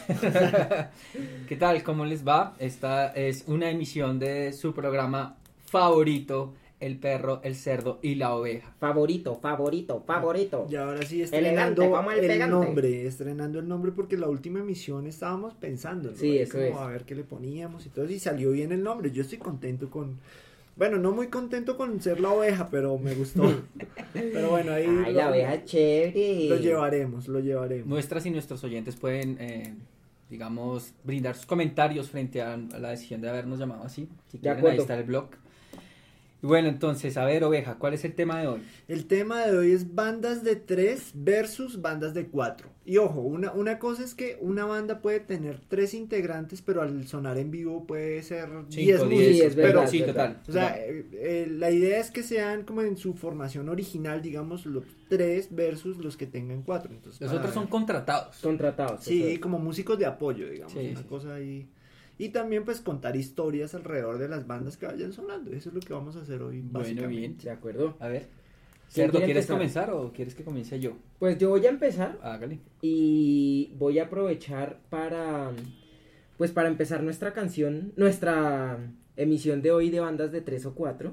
¿Qué tal? ¿Cómo les va? Esta es una emisión de su programa favorito, El perro, el cerdo y la oveja. Favorito. Y ahora sí Elegante, estrenando como el pegante. estrenando el nombre porque la última emisión estábamos pensando, ¿no? Sí, Ahí eso como es. a ver qué le poníamos y todo, y salió bien el nombre. Yo estoy contento bueno, no muy contento con ser la oveja, pero me gustó. Pero bueno, ahí Ay, la oveja es chévere. lo llevaremos. Nuestras y nuestros oyentes pueden, digamos, brindar sus comentarios frente a la decisión de habernos llamado así. Si quieren, acuerdo. ahí está el blog. Y bueno, entonces, a ver, oveja, ¿cuál es el tema de hoy? El tema de hoy es bandas de 3 versus bandas de 4. Y ojo, una cosa es que una banda puede tener 3 integrantes, pero al sonar en vivo puede ser 10 5, músicos. 10, es verdad, pero, sí, es verdad. total. o sea, la idea es que sean como en su formación original, digamos, los 3 versus los que tengan 4. Entonces, Los para otros son ver. contratados. Contratados. eso Sí, es. como músicos de apoyo, digamos, Sí, una sí. cosa ahí. Y también pues contar historias alrededor de las bandas que vayan sonando. Eso es lo que vamos a hacer hoy, Bueno, básicamente. bien. De acuerdo. A ver, ¿Quién cerdo, quiere ¿quieres empezar? comenzar o quieres que comience yo? Pues yo voy a empezar Hágale. y voy a aprovechar para empezar nuestra canción, nuestra emisión de hoy de bandas de 3 o 4.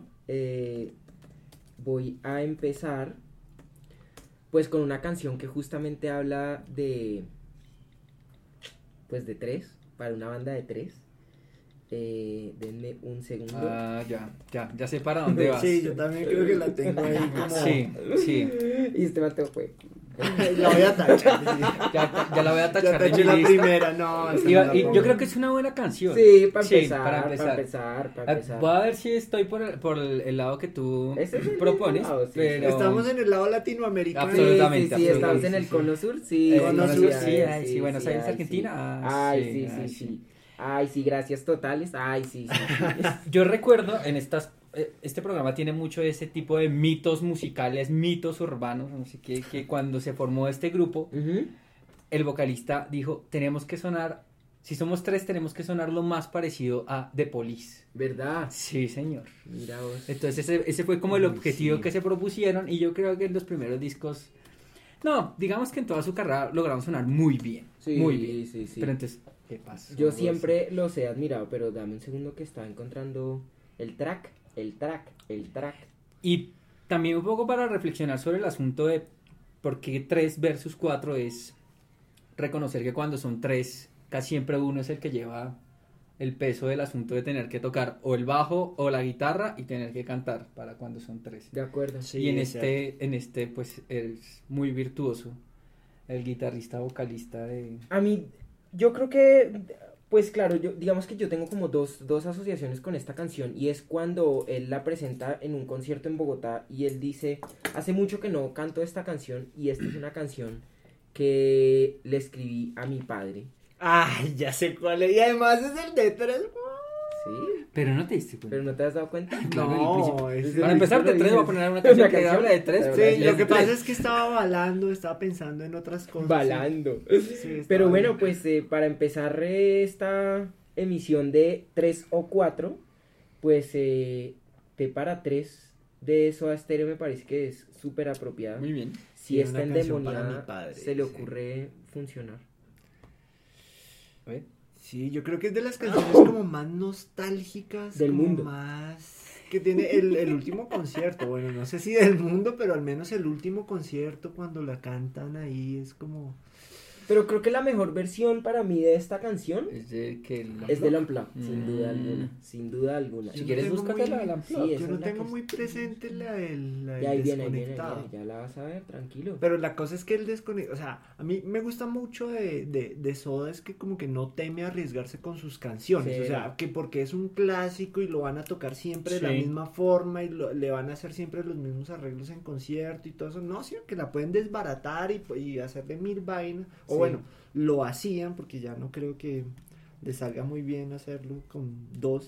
Voy a empezar pues con una canción que justamente habla de 3, para una banda de 3. Denme un segundo. Ah, ya sé para dónde vas. Sí, yo también creo que la tengo ahí como... Sí, Y este Mateo fue. La voy a tachar. Sí. ya la voy a Ya tachar de taché mi la lista. primera, no. esa Y no la yo pongo. creo que es una buena canción. Sí, para Sí, empezar, para para empezar. empezar. Voy a ver si estoy por el lado que tú Ese es el propones, mismo lado, sí. pero... Estamos en el lado latinoamericano. Absolutamente, Sí, estamos absolutamente, en el sí. cono sur, sí. Cono Sur, sur, sí, Buenos Aires, Argentina. Ay, sí. Ay, sí, gracias totales. Ay, sí. Yo recuerdo este programa tiene mucho de ese tipo de mitos musicales, mitos urbanos, no sé qué, que cuando se formó este grupo, Ujú. el vocalista dijo, tenemos que sonar, si somos 3, tenemos que sonar lo más parecido a The Police. ¿Verdad? Sí, señor. Mira vos. Entonces ese fue como el objetivo Sí. que se propusieron y yo creo que en los primeros discos, no, digamos que en toda su carrera lograron sonar muy bien, Sí, muy bien. sí. Pero entonces, ¿qué pasa? Yo siempre los he admirado, pero dame un segundo que estaba encontrando el track. Y también un poco para reflexionar sobre el asunto de por qué 3 versus 4 es reconocer que cuando son 3, casi siempre uno es el que lleva el peso del asunto de tener que tocar o el bajo o la guitarra y tener que cantar para cuando son 3. De acuerdo. Sí, Y en es este pues es muy virtuoso el guitarrista vocalista de... A mí, yo creo que, pues claro, digamos que yo tengo como dos asociaciones con esta canción, y es cuando él la presenta en un concierto en Bogotá y él dice, hace mucho que no canto esta canción y esta es una canción que le escribí a mi padre. Ay, ya sé cuál es. Y además es el de 3. ¿Sí? Pero no te diste cuenta. ¿Pero no te has dado cuenta? No, Para empezar de 3 voy a poner una canción que habla de 3. Sí, lo que pasa es que estaba balando, estaba pensando en otras cosas. Balando. Sí, estaba Pero bueno, balando. pues para empezar esta emisión de 3 o 4, pues T para 3 de Soda Stereo me parece que es súper apropiada. Muy bien. Si Sí, está una canción para endemoniada, mi padre, se le sí. ocurre funcionar. A ver. Sí, yo creo que es de las canciones como más nostálgicas Del como mundo. más que tiene el último concierto. Bueno, no sé si del mundo, pero al menos el último concierto cuando la cantan ahí es como... Pero creo que la mejor versión para mí de esta canción Es de que... es del Unplugged, sin Mm. duda alguna. Sin duda alguna. Si Yo no quieres, tengo búscatela muy- la Sí, Yo esa no es la tengo que- muy presente la del Y ahí viene, desconectado. ya la vas a ver, tranquilo. Pero la cosa es que el desconectado, o sea, a mí me gusta mucho de Soda es que como que no teme arriesgarse con sus canciones, Sí. o sea, que porque es un clásico y lo van a tocar siempre de la Sí. misma forma y le van a hacer siempre los mismos arreglos en concierto y todo eso, no, sino que la pueden desbaratar y hacerle mil vainas, o Sí. bueno, lo hacían porque ya no creo que les salga muy bien hacerlo con 2.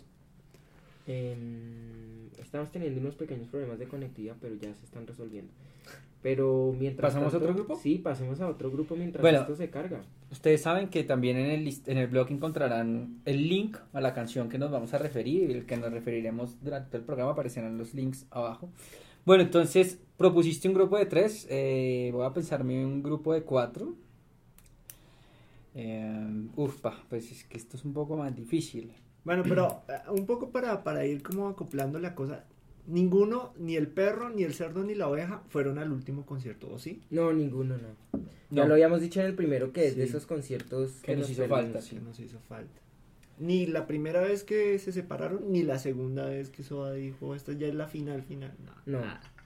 Estamos teniendo unos pequeños problemas de conectividad, pero ya se están resolviendo. Pero mientras ¿Pasamos a tanto- otro grupo? Sí, pasemos a otro grupo mientras Bueno. esto se carga. Ustedes saben que también en el blog encontrarán el link a la canción que nos vamos a referir y el que nos referiremos durante el programa, aparecerán los links abajo. Bueno, entonces propusiste un grupo de 3, voy a pensarme un grupo de 4. Pues es que esto es un poco más difícil. Bueno, pero un poco para ir como acoplando la cosa, ninguno, ni el perro, ni el cerdo, ni la oveja fueron al último concierto, ¿o sí? No, ninguno, no. Ya No. lo habíamos dicho en el primero que es Sí. de esos conciertos Que nos hizo perdimos. falta, sí. Que nos hizo falta. Ni la primera vez que se separaron, ni la segunda vez que Soda dijo, esta ya es la final. No.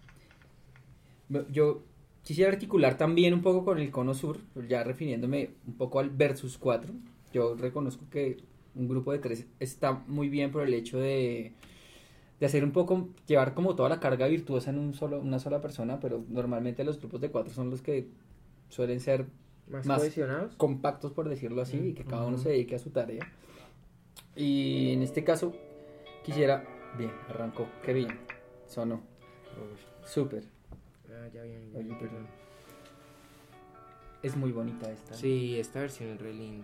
Yo quisiera articular también un poco con el Cono Sur, ya refiriéndome un poco al Versus 4. Yo reconozco que un grupo de 3 está muy bien por el hecho de hacer un poco, llevar como toda la carga virtuosa en una sola persona, pero normalmente los grupos de 4 son los que suelen ser ¿Más más cohesionados? compactos, por decirlo así, y que cada uno Ujú. se dedique a su tarea. Y en este caso quisiera, bien, arrancó, qué bien, sonó, súper, Ah, ya bien, Oye, perdón. Es muy bonita esta. Sí, esta versión es re linda.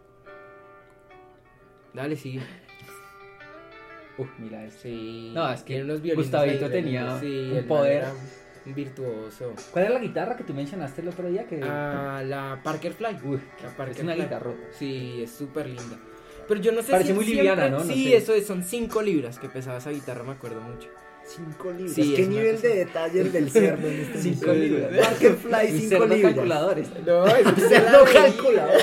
Dale, sigue. Mira esto. Sí. No, es que tiene unos violines Gustavito ahí re tenía lindos. Sí, un el poder. man era un virtuoso. ¿Cuál era la guitarra que tú mencionaste el otro día? Que... La Parker Fly. Uy, La Parker es una Fly. guitarrota. Sí, es súper linda. Pero yo no sé Parece si muy siempre- liviana, ¿no? No Sí, sé. eso es, son 5 libras que pesaba esa guitarra, me acuerdo mucho. 5 libras. Sí, ¿Qué es una nivel cosa- de detalle el del cerdo en este 5 momento? libras. Parker Fly, Un 5 cerdo libras. calculadores. No, es que yo Cerdo leí- calculador.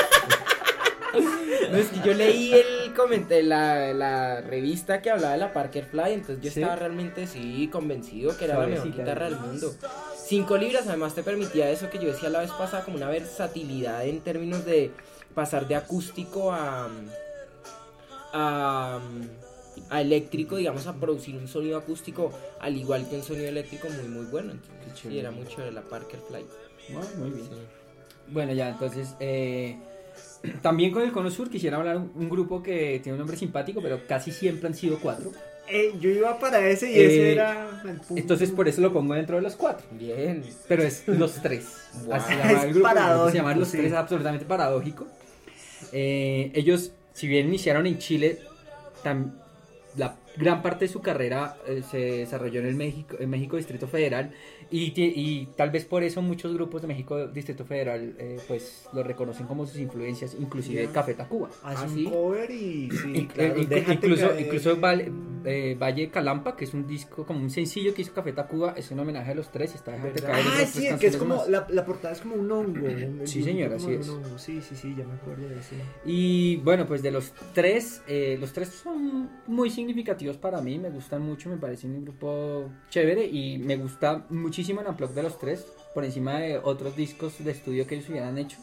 No, es que yo leí el comentario, la revista que hablaba de la Parker Fly, entonces yo ¿Sí? estaba realmente, sí, convencido que era la mejor Suavecita. guitarra del mundo. 5 libras además te permitía eso que yo decía la vez pasada, como una versatilidad en términos de pasar de acústico a eléctrico, digamos, a producir un sonido acústico al igual que un sonido eléctrico muy bueno. Entonces, Qué sí, chévere. era mucho de la Parker Fly. Muy bien. Sí. Bueno, ya, entonces, también con el Cono Sur quisiera hablar un grupo que tiene un nombre simpático, pero casi siempre han sido 4. Yo iba para ese y ese Eh, era el punto. Entonces, por eso lo pongo dentro de los 4. Bien. Pero es los 3. Wow. Así se llama Es el grupo. paradójico, Se llama los sí. 3, es absolutamente paradójico. Ellos, si bien iniciaron en Chile, la gran parte de su carrera se desarrolló en México Distrito Federal y tal vez por eso muchos grupos de México Distrito Federal pues lo reconocen como sus influencias, inclusive Ya. Café Tacuba. Hace ¿sí? un cover y sí, In- claro, in- déjate incluso caer. incluso Valle Calampa, que es un disco como un sencillo que hizo Café Tacuba, es un homenaje a los 3, está Déjate ¿Verdad? Caer y Ah, otras sí, tres que es canciones como, más. la portada es como un hongo. Sí, señor, como así un es. hongo. Sí, ya me acuerdo de ese. Y bueno, pues de los 3 son muy significativos para mí, me gustan mucho, me parece un grupo chévere y me gusta muchísimo el Unplugged de los 3, por encima de otros discos de estudio que ellos hubieran hecho.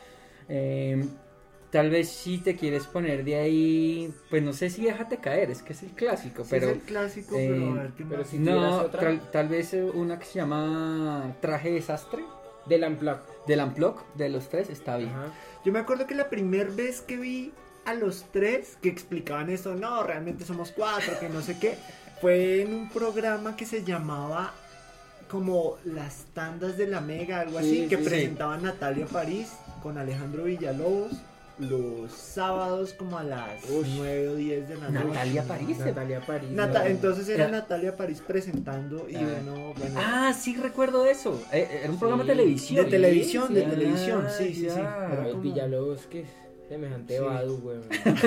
Tal vez si te quieres poner de ahí, pues no sé si Déjate Caer, es que es el clásico, Sí, pero... es el clásico, eh, pero a ver qué pero más. si tuvieras No, otra. tal vez una que se llama Traje Desastre, Del Unplugged. del Unplugged de los 3, está bien. Ajá. Yo me acuerdo que la primera vez que vi a los 3 que explicaban eso, no, realmente somos 4, que no sé qué, fue en un programa que se llamaba como Las Tandas de la Mega, algo así, Sí, que sí, presentaba Natalia París con Alejandro Villalobos los sábados como a las Ush. 9 o 10 de la noche. Natalia París. Natalia París. Entonces era Era- Natalia París presentando y Ah. bueno, Ah, sí recuerdo eso. Era un programa Sí, de televisión. de televisión, sí. de televisión, sí, sí. ya. Era Pero como- Villalobos, que es semejante Sí. Badu, weón.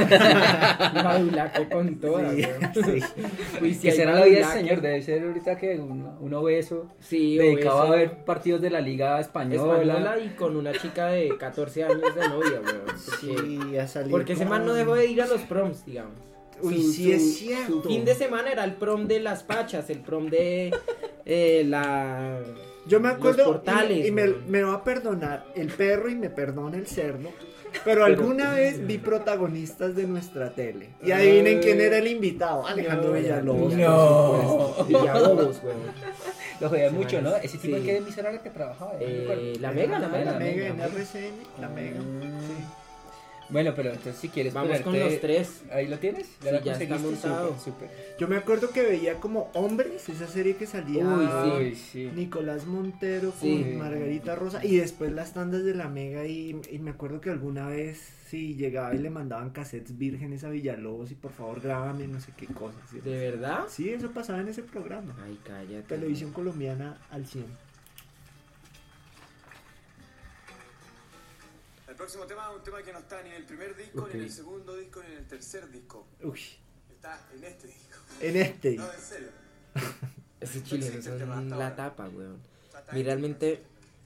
Badulaco con todas, Sí, weón. sí. Uy, si ¿Qué hay será la vida del badulaque. señor? Debe ser ahorita que un obeso Sí, dedicado obeso, a ver partidos de la Liga Española. española y con una chica de 14 años de novia, weón. Porque, Sí, a salir porque ese con- man no dejó de ir a los proms, digamos. Uy, sí es cierto. Su fin de semana era el prom de las Pachas, el prom de la... Yo me acuerdo, los portales, y me, weón. me va a perdonar el perro y me perdona el cerdo, pero alguna vez vi protagonistas de nuestra tele. Y adivinen quién era el invitado, Alejandro No, Villalobos. no. por supuesto. Villalobos, weón. Lo jodía Ese mucho, man ¿no? es- Ese tipo sí. de qué emisora era que trabajaba. No me acuerdo. La Mega, la Mega. La Mega en Mega. RCN, la Mega. Sí. Bueno, pero entonces si quieres Vamos con ponerte- los 3. ¿Ahí lo tienes? Sí, lo ya está conseguiste? montado. Súper. Yo me acuerdo que veía como Hombres, esa serie que salía Uy, sí. Uy, sí. Nicolás Montero con Sí. Margarita Rosa y después las tandas de la Mega y me acuerdo que alguna vez sí llegaba y le mandaban cassettes vírgenes a Villalobos y por favor grábame no sé qué cosas. ¿Sí? ¿De verdad? Sí, eso pasaba en ese programa. Ay, cállate. Televisión colombiana al 100. próximo tema es un tema que no está ni en el primer disco, ni en el segundo disco, ni en el tercer disco. Uy, Está en este disco. en este. No, en serio. Esos chilenos son la tapa, weón. Y realmente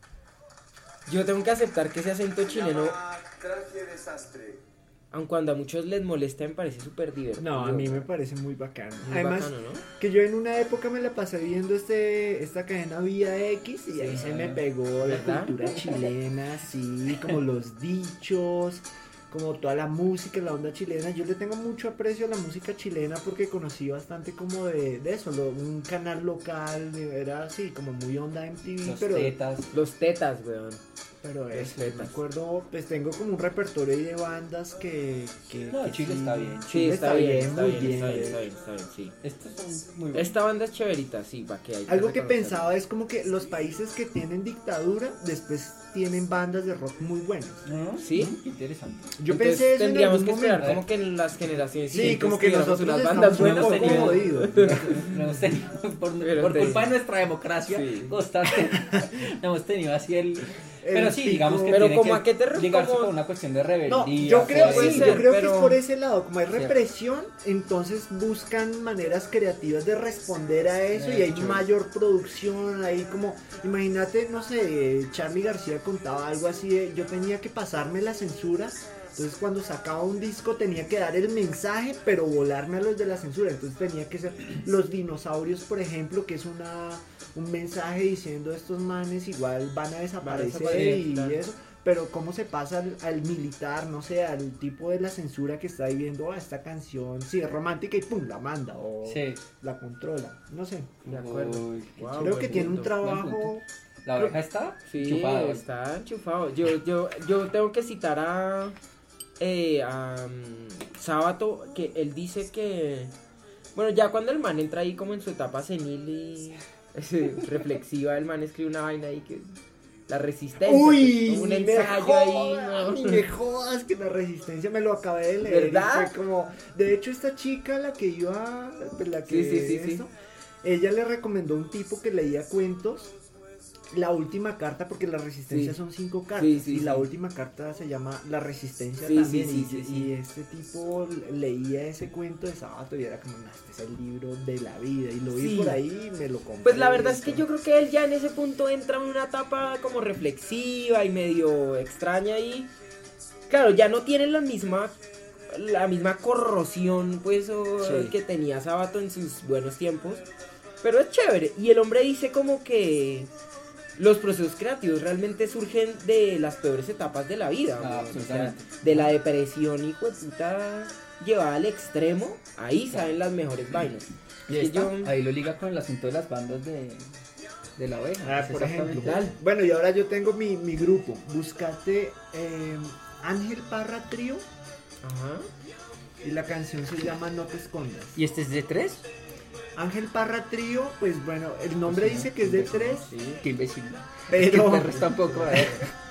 yo tengo que aceptar que ese acento chileno, Traje desastre. aun cuando a muchos les molesta, me parece súper divertido. No, a mí me parece muy bacano. Muy Además, bacano, ¿no? que yo en una época me la pasé viendo esta cadena Vía X y ahí se me pegó la ¿Verdad? cultura chilena, así como los dichos, como toda la música, la onda chilena. Yo le tengo mucho aprecio a la música chilena porque conocí bastante como de eso, un canal local, era así, como muy onda MTV, Los pero... tetas. Los tetas, weón. Pero eso, Respetas. me acuerdo, pues tengo como un repertorio ahí de bandas No, que Chile está bien. Sí, está bien, muy bien. está bien, sí. Estos son muy buenos. Esta banda es chéverita, sí, va que hay. Algo que reconocerlo. pensaba es como que los países que tienen dictadura después tienen bandas de rock muy buenas. ¿No? ¿Sí? Interesante. Yo Entonces, pensé eso en tendríamos algún que esperar momento. como que en las generaciones Sí, siguientes como que tuviéramos nosotros unas bandas estamos un buenas. poco tenido. jodidos. No hemos tenido, Pero por te- culpa de nuestra democracia Sí. constante, no hemos tenido así el... El Pero sí, pico. digamos que Pero tiene como que a qué te refieres, ligarse como- con una cuestión de rebeldía. No, yo creo, puede sí, ser, yo creo que pero- es por ese lado, como hay Cierto. represión, entonces buscan maneras creativas de responder a eso y hay Chévere. mayor producción, ahí como, imagínate, no sé, Charly García contaba algo así de, yo tenía que pasarme la censura, entonces cuando sacaba un disco tenía que dar el mensaje, pero volarme a los de la censura, entonces tenía que ser Los Dinosaurios, por ejemplo, que es un mensaje diciendo estos manes igual van a desaparecer y claro. eso. Pero cómo se pasa al militar, no sé, al tipo de la censura que está viviendo esta canción, sí, es romántica y pum, la manda o Sí. la controla, no sé. De acuerdo. Uy, Wow, Creo buen que tiene un punto. trabajo. la oreja está Sí, chupado. está enchufado. Yo tengo que citar a Sábato, que él dice que, bueno, ya cuando el man entra ahí como en su etapa senil y reflexiva, el man escribe una vaina ahí que la resistencia, Uy, pues, un ni me ensayo ahí, jodas, ¿no? ni me jodas que la resistencia me lo acabé de leer. y ¿Verdad? fue como, de hecho esta chica la que iba, pues, la que Sí. esto, ella le recomendó a un tipo que leía cuentos. La última carta, porque la resistencia Sí. son 5 cartas, Sí, y la sí. última carta se llama La Resistencia Sí, también, sí. y este tipo leía ese cuento de Sábato y era como, "No, este es el libro de la vida", y lo vi Sí. por ahí y me lo compré. Pues la verdad es que yo creo que él ya en ese punto entra en una etapa como reflexiva y medio extraña y claro, ya no tiene la misma corrosión pues Sí. que tenía Sábato en sus buenos tiempos, pero es chévere y el hombre dice como que los procesos creativos realmente surgen de las peores etapas de la vida, Ah, weón. O sea, absolutamente. de la depresión hijo de puta llevada al extremo, ahí salen las mejores vainas. Y Es que esta, yo- ahí lo liga con el asunto de las bandas de la oveja. Ah, Es por exactamente- ejemplo. Bueno, y ahora yo tengo mi grupo. Buscate Ángel Parra Trío Ajá. y la canción se llama No te escondas. ¿Y este es de 3? Ángel Parra Trío, pues bueno, el nombre dice que es de 3, Sí, qué imbécil. Es que pero, perros tampoco, a ver.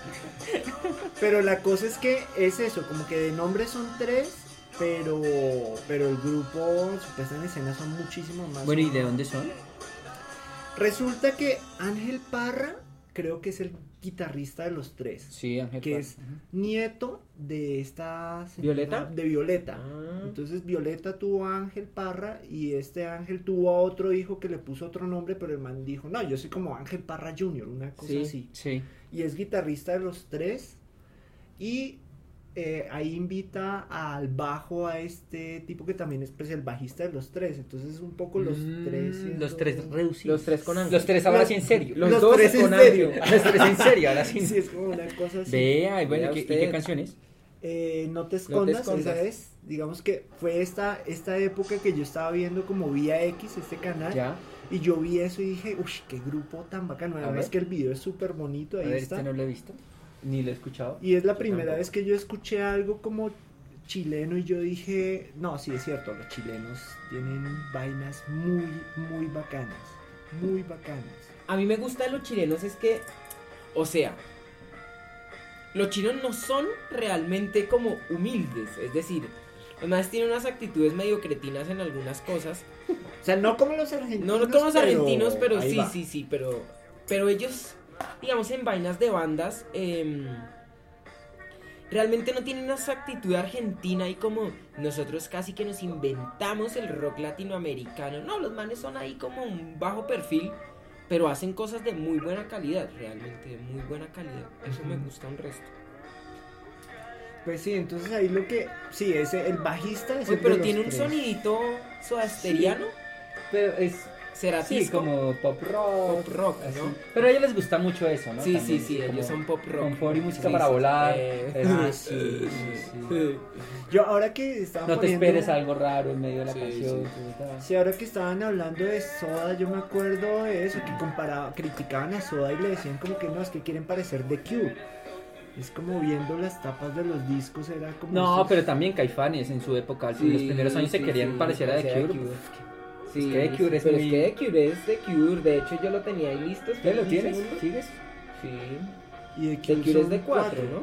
pero la cosa es que es eso, como que de nombre son 3, pero el grupo, su puesta en escena son muchísimos más. Bueno, ¿y de dónde son? Resulta que Ángel Parra creo que es el guitarrista de los 3. Sí, Ángel Que Parra. es nieto de esta señora- ¿Violeta? de Violeta. Ah. Entonces Violeta tuvo a Ángel Parra y este Ángel tuvo a otro hijo que le puso otro nombre, pero el man dijo, no, yo soy como Ángel Parra Jr., una cosa Sí. así. Sí. Y es guitarrista de los 3 y ahí invita al bajo a este tipo que también es pues, el bajista de los 3. Entonces es un poco los 3. Los 3 reducidos. Los 3 con Ángel. Los 3 ahora sí en serio. Los Los 12 tres en con serio. Ángel. Los 3 en serio, ahora sí. Sí, es como una cosa así. Vea, y bueno, Vea ¿y usted. qué canciones? No te escondas, escondas. esa es. Digamos que fue esta época que yo estaba viendo como Vía X, este canal. Ya. Y yo vi eso y dije, uy, qué grupo tan bacano. Además ver. que el video es súper bonito, A ahí ver, está. este no lo he visto. Ni lo he escuchado. Y es la Yo primera tampoco. vez que yo escuché algo como chileno y yo dije, no, sí es cierto, los chilenos tienen vainas muy, muy bacanas. Muy bacanas. A mí me gusta de los chilenos es que, o sea, los chilenos no son realmente como humildes, es decir, los más tienen unas actitudes medio cretinas en algunas cosas. O sea, no como los argentinos. No como los argentinos, pero ahí sí, va. sí, pero ellos, digamos, en vainas de bandas, realmente no tienen esa actitud argentina y como nosotros casi que nos inventamos el rock latinoamericano. No, los manes son ahí como un bajo perfil, pero hacen cosas de muy buena calidad, realmente de muy buena calidad. Eso me gusta un resto. Pues sí, entonces ahí lo que... Sí, ese, el bajista es Oye, el pero de los tiene un tres. sonidito sodasteriano. Pero es ¿Será sí, disco? como pop rock. Pop rock, así. ¿no? Pero a ellos les gusta mucho eso, ¿no? Sí, También, sí, como ellos son pop rock. confort y música Sí, para sí. volar. Ah, sí, sí. Yo ahora que estaba No te poniendo... esperes algo raro en medio de la Sí, canción. sí. Sí, ahora que estaban hablando de Soda, yo me acuerdo de eso, que criticaban a Soda y le decían como que no, es que quieren parecer The Cure. Es como viendo las tapas de los discos, era como... No, esos- pero también Caifanes en su época, en los primeros años se querían parecer a The Cure. Sí, Es que The Cure es pero muy- es que The Cure es The Cure. De hecho, yo lo tenía ahí listo. ¿Qué lo un tienes? segundo. ¿Sigues? Sí. Y The Cure es son de 4, ¿no?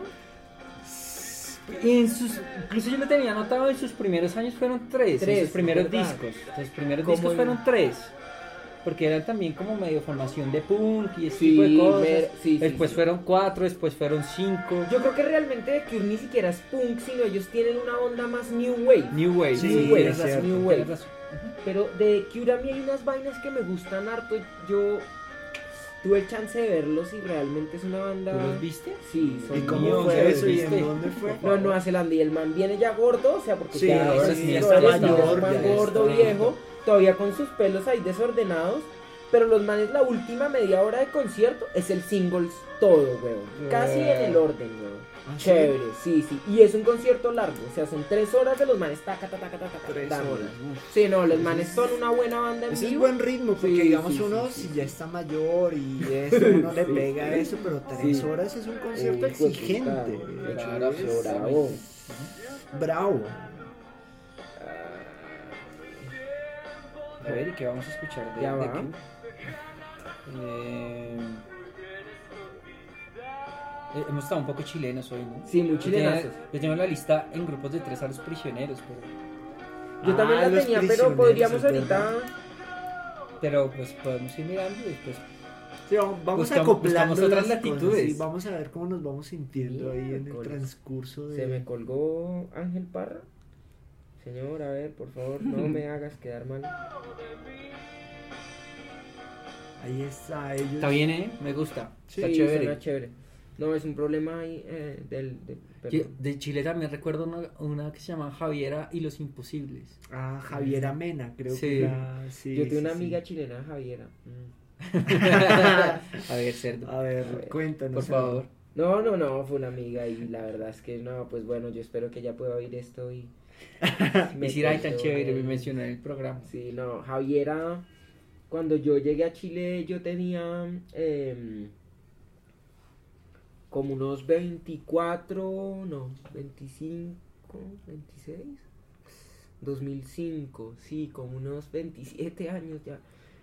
Y incluso yo lo tenía anotado, en sus primeros años fueron tres, en Tres, sus primeros ¿verdad? discos. Sus primeros Como discos en- fueron tres. Porque eran también como medio formación de punk y ese Sí, tipo de cosas. sí, Después sí. fueron 4, después fueron 5. Yo creo que realmente The Cure ni siquiera es punk, sino ellos tienen una onda más new wave. New Wave. Sí, New Wave, es cierto, New tienes Wave. razón. Pero de The Cure a mí hay unas vainas que me gustan harto. Yo tuve el chance de verlos y realmente es una banda... ¿Tú los viste? Sí, son ¿Y muy cómo fue buenos. eso? ¿Y ¿viste? en dónde fue? No, Nueva Zelanda, y el man viene ya gordo, o sea, porque Sí, ya, ahora es- sí, ya no está eres ni mayor, un man ya gordo, está. viejo, todavía con sus pelos ahí desordenados, pero los manes la última media hora de concierto es el singles todo, weón, casi en el orden, weón. ¿Ah, sí? Chévere, sí, y es un concierto largo, o sea, son 3 horas de los manes, taca, 3 dándole. horas. Uf. Sí, no, los manes son una buena banda en Ese es vivo. buen ritmo, porque Sí, digamos sí, uno sí, sí. si ya está mayor y eso, uno le Sí. pega eso, pero 3 Sí. horas es un concierto Uy, hijo de exigente. puta, De hecho, bravo, es bravo. bravo. A ver, ¿y qué vamos a escuchar de Ya The va. Cure? Hemos estado un poco chilenos hoy, ¿no? Sí, muy chilenazos. Yo tengo la lista en grupos de 3 a los prisioneros, Yo también la los tenía, pero prisioneros, podríamos es ahorita... verdad. pero pues podemos ir mirando y después. Sí, vamos Buscamos acoplando otras las latitudes. cosas, sí, vamos a ver cómo nos vamos sintiendo ahí en el Miércoles. transcurso de... Se me colgó Ángel Parra. Señor, a ver, por favor, no me hagas quedar mal. Ahí está, ellos... Está bien, ¿eh? Me gusta. Sí, Está Sí, chévere. suena chévere. No, es un problema ahí perdón. De Chile también recuerdo una que se llama Javiera y los Imposibles. Ah, Javiera Mena, creo Sí. que era... Sí, Yo tengo una sí, sí. amiga chilena, Javiera. A ver, cerdo. A ver, A ver, cuéntanos. Por favor. No, fue una amiga y la verdad es que no, pues bueno, yo espero que ella pueda oír esto y... Me hiciera ahí tan cuento chévere, de- me mencionó en el programa. Sí, no, Javiera, cuando yo llegué a Chile yo tenía como unos 24, no, 25, 26, 2005, sí, como unos 27 años ya.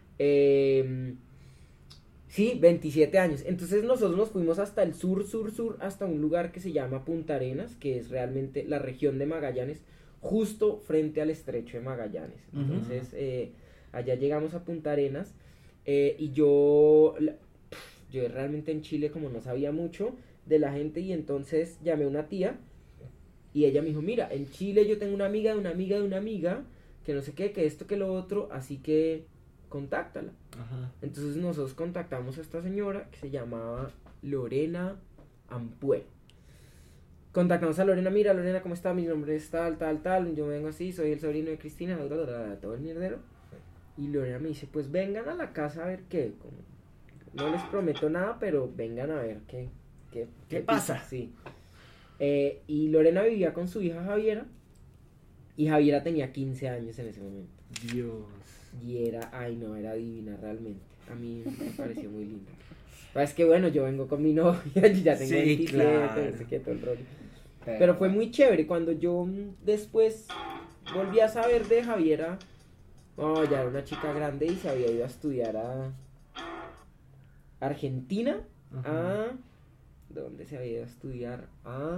Sí, 27 años. Entonces nosotros nos fuimos hasta el sur, hasta un lugar que se llama Punta Arenas, que es realmente la región de Magallanes, justo frente al estrecho de Magallanes. Ujú. Entonces, allá llegamos a Punta Arenas y yo realmente en Chile como no sabía mucho de la gente y entonces llamé a una tía y ella me dijo, mira, en Chile yo tengo una amiga de una amiga de una amiga, que no sé qué, que esto, que lo otro, así que contáctala. Ajá. Entonces nosotros contactamos a esta señora que se llamaba Lorena Ampuero. Contactamos a Lorena, mira Lorena, ¿cómo está? Mi nombre es tal, yo vengo así, soy el sobrino de Cristina, todo el mierdero. Y Lorena me dice, pues vengan a la casa a ver qué. No les prometo nada, pero vengan a ver qué pasa. Sí. Y Lorena vivía con su hija Javiera, y Javiera tenía 15 años en ese momento. Dios. Y era divina realmente. A mí me pareció muy linda. Es que bueno, yo vengo con mi novia, yo ya tengo Sí, 27, claro. no sé qué, todo el rollo. Pero fue muy chévere cuando yo después volví a saber de Javiera. Oh, ya era una chica grande y se había ido a estudiar a Argentina. Ajá. ¿Dónde se había ido a estudiar? A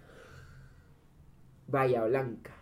Bahía Blanca.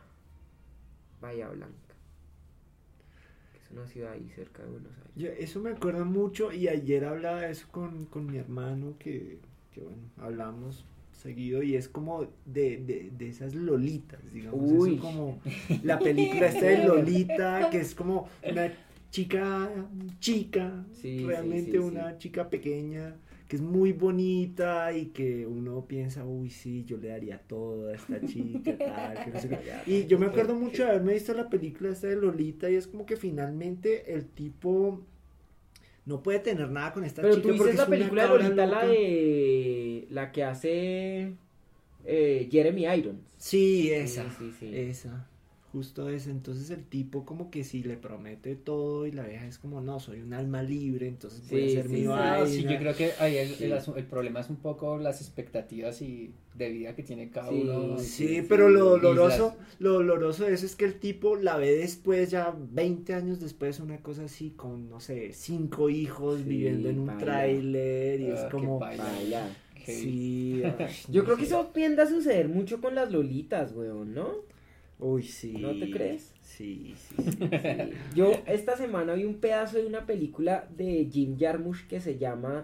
Que es una ciudad ahí cerca de Buenos Aires. Eso me acuerda mucho y ayer hablaba de eso con mi hermano que bueno, hablamos seguido y es como de esas lolitas, digamos. Uy. Eso como la película esta de Lolita, que es como una chica, Sí, realmente sí, una chica pequeña que es muy bonita y que uno piensa, uy, sí, yo le daría todo a esta chica, tal, que no sé qué. Y yo me acuerdo mucho de haberme visto la película esta de Lolita y es como que finalmente el tipo no puede tener nada con esta Pero chica tú dices porque la es una película de cabra Lolita, loca. la que hace Jeremy Irons. Sí, esa, Sí. esa, justo esa. Entonces el tipo como que si le promete todo y la vieja es como, no, soy un alma libre, entonces voy a Sí, hacer sí, mi sí. vaina. Sí, yo creo que ahí Sí. el problema es un poco las expectativas y de vida que tiene cada Sí, uno. Sí, pero lo Y doloroso, lo doloroso de eso es que el tipo la ve después, ya 20 años después, una cosa así, con, no sé, 5 hijos Sí, viviendo en un paila. tráiler y es qué como... Baila. Sí, ay, Yo no creo que sé. eso tiende a suceder mucho con las lolitas, weón, ¿no? Uy, sí. ¿No te crees? Sí. Sí. Yo esta semana vi un pedazo de una película de Jim Jarmusch que se llama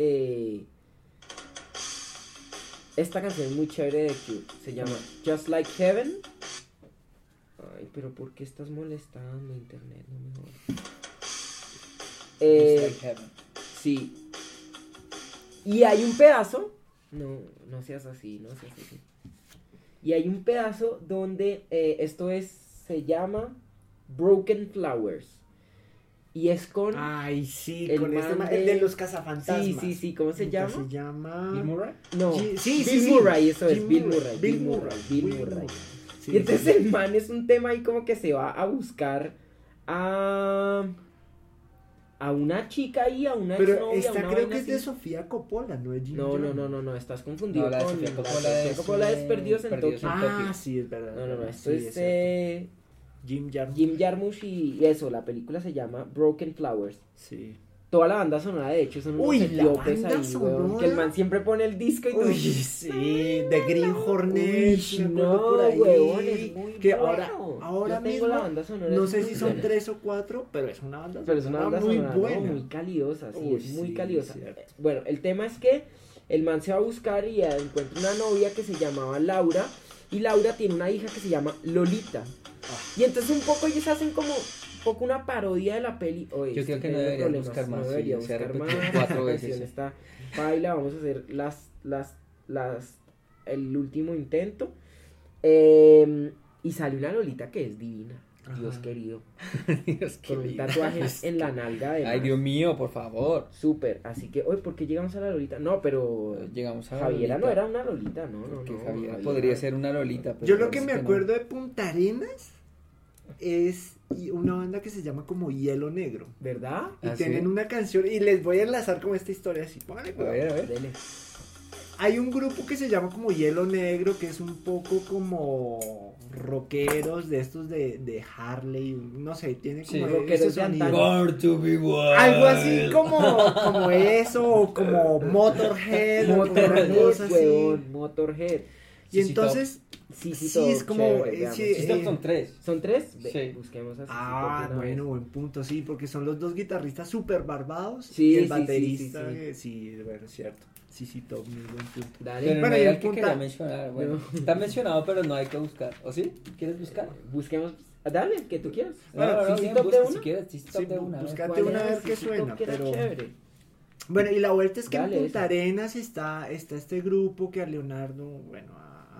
esta canción es muy chévere de Cure, se llama Just Like Heaven. Ay, pero ¿por qué estás molestando internet? No me jodas. Just Like Heaven. Sí. Y hay un pedazo. No seas así. Y hay un pedazo donde se llama Broken Flowers. Y es con. Ay, sí, El con este man el de- de los cazafantasmas. Sí, ¿cómo se llama? Se llama... ¿Bill Murray? No. Sí, Bill Murray, eso es. Jim Bill Murray, Murray. Bill Murray. Sí, Y entonces sí. el man es un tema ahí como que se va a buscar a una chica ahí, a una Pero exnovia, esta una creo vaina que es de así. Sofía Coppola, ¿no es Jim No, Jarmusch? estás confundido No, la de con Sofía la Coppola de Sofía es, Coppola es Perdidos en Perdidos Tokio. en Ah, Tokio. sí, es verdad. No, verdad, esto sí, es cierto. Jim Jarmusch. Jim Jarmusch y eso, la película se llama Broken Flowers. Sí. Toda la banda sonora, de hecho, son unos Uy, la etíopes banda ahí, weón, sonora. que el man siempre pone el disco y todo. Uy, sí, de Green Hornet, Uy, me acuerdo no, por ahí, huevón, es muy que bueno. ahora Yo tengo mismo, la banda sonora, no es sé muy si son buena. 3 o 4, pero es una banda Pero es una banda muy sonora, ¿no? buena. Muy calidosa, sí, Uy, es muy sí, calidosa. cierto. Bueno, el tema es que el man se va a buscar y encuentra una novia que se llamaba Laura, y Laura tiene una hija que se llama Lolita. Y entonces un poco ellos hacen como un poco una parodia de la peli. Oye, Yo creo estoy que no teniendo deberían problemas, buscar más, no sí, debería se ha buscar repetido más. 4 Esta veces, canción sí. está baila, vamos a hacer el último intento. Y sale una Lolita que es divina. Dios Ajá. querido. Dios, qué Con un vida. tatuaje en la nalga de Ay, Dios mío, por favor. Súper, así que, oye, ¿por qué llegamos a la Lolita? No, pero Llegamos a Javiera Lolita. no era una Lolita, no, Porque no. Javiera podría ser una Lolita. Pero Yo lo que parece me no. acuerdo de Punta Arenas es una banda que se llama como Hielo Negro. ¿Verdad? Y ¿Ah, tienen sí? una canción, y les voy a enlazar como esta historia así. Póngale A cuidado. ver, a ver. Dele. Hay un grupo que se llama como Hielo Negro, que es un poco como rockeros de estos de Harley, no sé, tiene Sí, como rockeros ese de sonido. antaño. Born to be wild. Algo así como eso, o como Motorhead, o como una Motorhead, cosa así. huevón, Motorhead. Y Sí, entonces, Sí, sí, es como, chévere, sí, veamos. Sí, son 3. ¿Son 3? Sí. Busquemos así. bueno, buen punto, sí, porque son los dos guitarristas súper barbados Sí, y el sí, baterista, sí. sí, bueno, cierto. Sí, top, muy buen punto. Dale, Pero Bueno, no y era en el que punta- quería mencionar. Bueno, No. está mencionado, pero no hay que buscar. ¿O sí? ¿Quieres buscar? busquemos. Dale, el que tú quieras. Bueno, no, sí, bien, top de busca, una. si quieres, sí, top Sí, de una. busca. ¿ver? Buscate ¿Cuál una era? vez que Sí, suena, top que era pero- chévere. Bueno, y la vuelta es que Dale, en Punta esa. Arenas está este grupo que a Leonardo, bueno,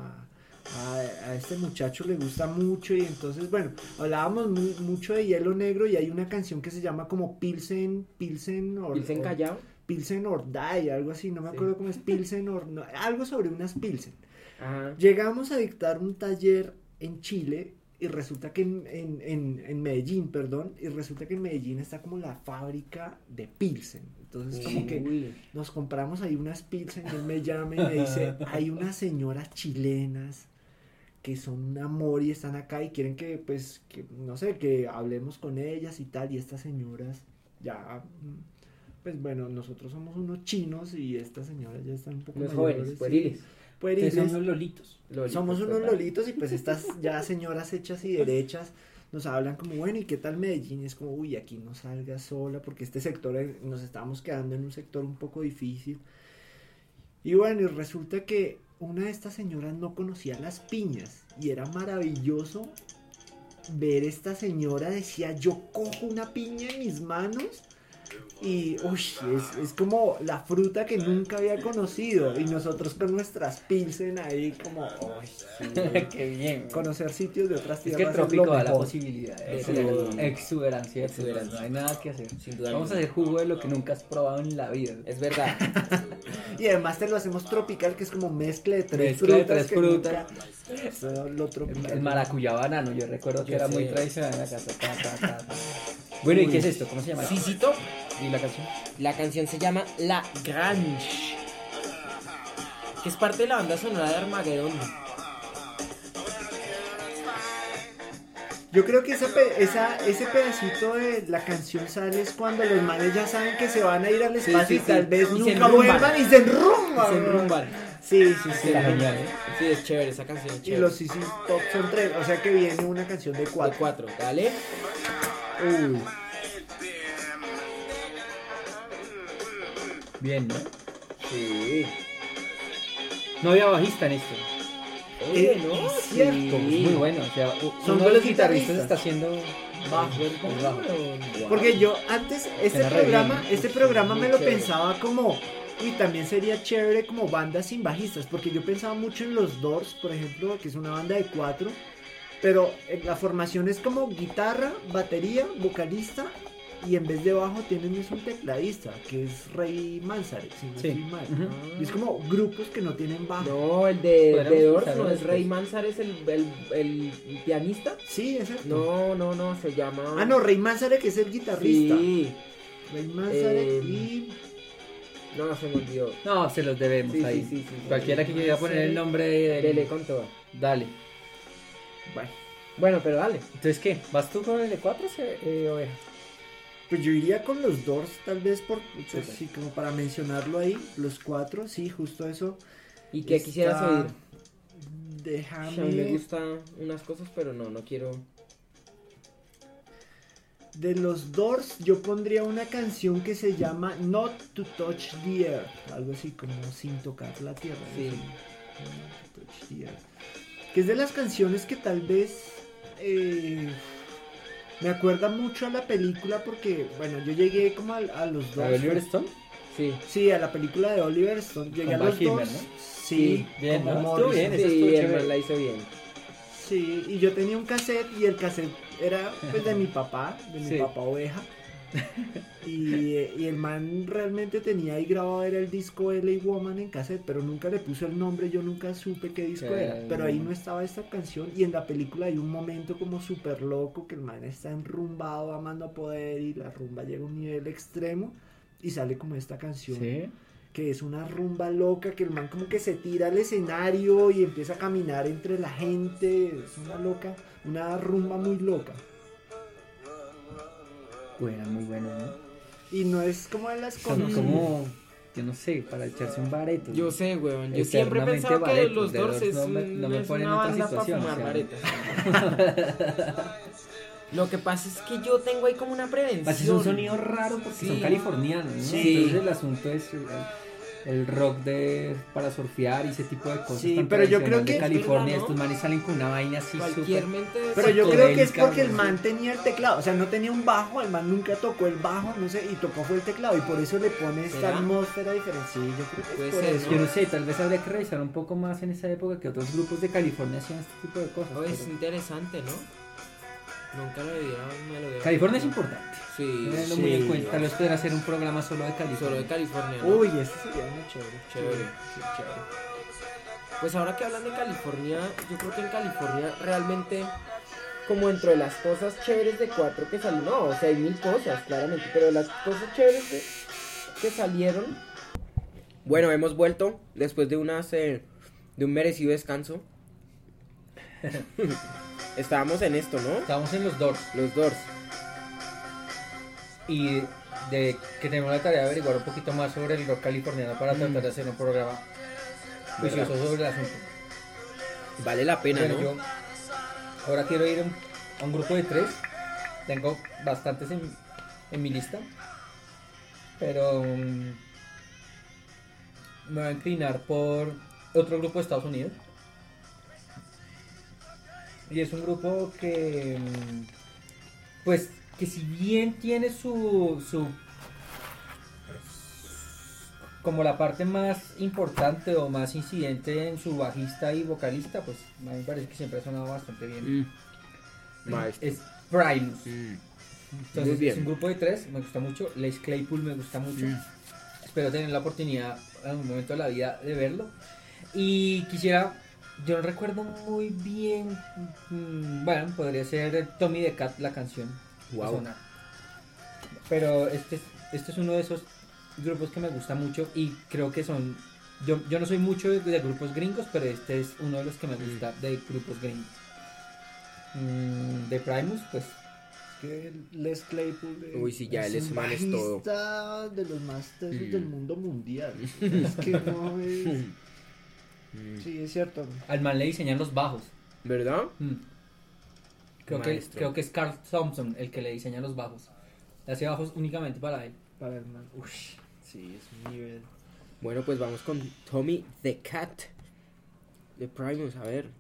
a este muchacho le gusta mucho y entonces, bueno, hablábamos mucho de Hielo Negro y hay una canción que se llama como Pilsen Pilsen Callao. Pilsen or Die, algo así, no me Sí. acuerdo cómo es Pilsen or no, algo sobre unas Pilsen. Ajá. Llegamos a dictar un taller en Chile y resulta que en Medellín, perdón, y resulta que en Medellín está como la fábrica de Pilsen. Entonces como que Uy. nos compramos ahí unas Pilsen y él me llama y me dice, hay unas señoras chilenas que son un amor y están acá y quieren que, pues, que, no sé, que hablemos con ellas y tal, y estas señoras ya, pues bueno, nosotros somos unos chinos y estas señoras ya están un poco Unos mayores, jóvenes, sí, pueriles. pueriles. Ustedes son los lolitos. Lolitos, Somos unos total. lolitos y pues estas ya señoras hechas y derechas nos hablan como, bueno, ¿y qué tal Medellín? Y es como, uy, aquí no salgas sola porque este sector, nos estábamos quedando en un sector un poco difícil. Y bueno, y resulta que una de estas señoras no conocía las piñas y era maravilloso ver esta señora, decía, yo cojo una piña en mis manos y es como la fruta que nunca había conocido y nosotros con nuestras pilsen ahí como, Qué bien. conocer sitios de otras Es tierras. que el trópico lo da la mejor. posibilidad de Sí. exuberancia, Exuberancia. no hay nada que hacer. Sin duda Vamos a alguna. hacer jugo de lo que nunca has probado en la vida. Es verdad. Y además te lo hacemos tropical, que es como mezcla de tres Mezcla de frutas. tres que frutas. nunca- Eso lo tropical. El maracuyá banano, yo recuerdo que Yo era sé. muy tradicional en la casa. Ta. Bueno, ¿y qué es esto? ¿Cómo se llama? Sisito, ¿Y la canción? la canción se llama La Grange, que es parte de la banda sonora de Armageddon. Yo creo que ese pedacito de la canción sale es cuando los manes ya saben que se van a ir al espacio sí, y tal sí. vez Y se nunca enrumban. vuelvan y se enrumban. Se enrumban. Sí. Está genial, ¿eh? Sí, es chévere, esa canción es Y chévere. los CC Top son 3, o sea que viene una canción de De 4. 4, dale. Uy. Bien, ¿no? Sí. No había bajista en esto. Oye, ¿no? Es cierto. Es muy bueno, o sea, Son uno de los buenos guitarristas guitarristas. está haciendo bajo, el bajo. Porque yo antes, Suena re este bien. programa me lo Chévere. pensaba como, uy, también sería chévere como bandas sin bajistas, porque yo pensaba mucho en los Doors, por ejemplo, que es una banda de 4, pero la formación es como guitarra, batería, vocalista, y en vez de bajo tienen es un tecladista, que es Ray Manzarek, si no Sí. estoy mal. Ujú. Y es como grupos que no tienen bajo. No, el de Podríamos Doors escucharlo no es después. Ray Manzarek, es el pianista. Sí, exacto. No, se llama. Ah, no, Ray Manzarek es el guitarrista. Sí. Ray Manzarek Eh, y... No, se me olvidó. No, se los debemos Sí, ahí. sí. Cualquiera que quiera poner el nombre Dele con todo. Dale. Bueno, pero dale. Entonces, ¿qué? ¿Vas tú con el de 4 oveja? Pues yo iría con los Doors, tal vez por, pues, Súper. sí, como para mencionarlo ahí, los 4, sí, justo eso. ¿Y qué quisieras Está- oír? A mí me Déjame, gustan unas cosas, pero no quiero. de los Doors yo pondría una canción que se llama Not to Touch the Earth, algo así como sin tocar la tierra. Sí. ¿no? Not to touch the earth. Que es de las canciones que tal vez me acuerda mucho a la película porque, bueno, yo llegué como a los ¿A Doors. Oliver Stone? Sí. Sí, a la película de Oliver Stone. Llegué a Con los Val Kilmer, dos. ¿no? Sí, bien, como ¿no? Morrison. Estuvo bien, eso estuvo Sí, chévere. Emma la hizo bien. Sí, y yo tenía un cassette y el cassette era pues de mi papá Sí. oveja. Y el man realmente tenía ahí grabado era el disco LA Woman en cassette, pero nunca le puso el nombre, yo nunca supe qué disco Qué era. Pero ahí bueno. no estaba esta canción y en la película hay un momento como súper loco que el man está enrumbado, amando a poder y la rumba llega a un nivel extremo y sale como esta canción. Sí. Que es una rumba loca, que el man como que se tira al escenario y empieza a caminar entre la gente, es una rumba muy loca. Bueno, muy bueno, ¿no? Y no es como de las Son con... como, yo no sé, para echarse un bareto. Yo sé, weón. Yo siempre he Eternamente pensado que baretos, los de Doors es, no me es ponen en una otra banda para situación, fumar o sea. varetas. Lo que pasa es que yo tengo ahí como una prevención. Pues es un sonido raro porque Sí. son californianos, ¿no? Sí. Entonces el asunto es el rock para surfear y ese tipo de cosas. Sí, tan pero yo tradicional creo que de es California, verdad, ¿no? estos manes salen con una vaina así Cualquier súper. mente. Pero yo creo que es psicodélica, porque el ¿no? man tenía el teclado, o sea, no tenía un bajo, el man nunca tocó el bajo, no sé, y tocó fue el teclado y por eso le pone esta ¿Será? atmósfera diferente. Sí, yo creo que Puede es por ser, eso. Yo no sé, tal vez habría que revisar un poco más en esa época que otros grupos de California hacían este tipo de cosas. Oh, es pero interesante, ¿no? Nunca me lo hubiera. California es importante. Sí, Tenedlo sí. muy en cuenta. Tal vez podrán hacer un programa solo de California. solo de California. ¿no? Uy, este sería muy chévere. Chévere. Sí, chévere. Pues ahora que hablan de California, yo creo que en California realmente, como dentro de las cosas chéveres de 4 que salieron, no, o sea, hay mil cosas, claramente, pero las cosas chéveres que salieron. Bueno, hemos vuelto después de de un merecido descanso. Estábamos en esto, ¿no? Estamos en los Doors Los Doors. y de que tenemos la tarea de averiguar un poquito más sobre el rock californiano para tratar de hacer un programa juicioso sobre el asunto. Vale la pena, Bueno, ¿no? yo ahora quiero ir a un grupo de 3. Tengo bastantes en mi lista, pero me voy a inclinar por otro grupo de Estados Unidos. Y es un grupo que, pues, que si bien tiene su como la parte más importante o más incidente en su bajista y vocalista, pues a mí me parece que siempre ha sonado bastante bien. Maestro. Es Primus. Muy Entonces bien. es un grupo de 3, me gusta mucho. Les Claypool me gusta mucho. Espero tener la oportunidad en algún momento de la vida de verlo. Y quisiera, yo no recuerdo muy bien, bueno, podría ser Tommy the Cat la canción. Wow. que suena. Pero este es uno de esos grupos que me gusta mucho y creo que son, yo no soy mucho de grupos gringos, pero este es uno de los que me gusta de grupos gringos. De Primus, pues Que Les Claypool Uy, sí, ya, él es un man, es todo. bajista de los más tesos del mundo mundial. Es que no es... Sí, es cierto. al man le diseñan los bajos. ¿Verdad? Creo que es Carl Thompson el que le diseña los bajos. Le hace bajos únicamente para él. Para el man. Uy, sí, es un nivel. Bueno, pues vamos con Tommy the Cat de Primus, a ver.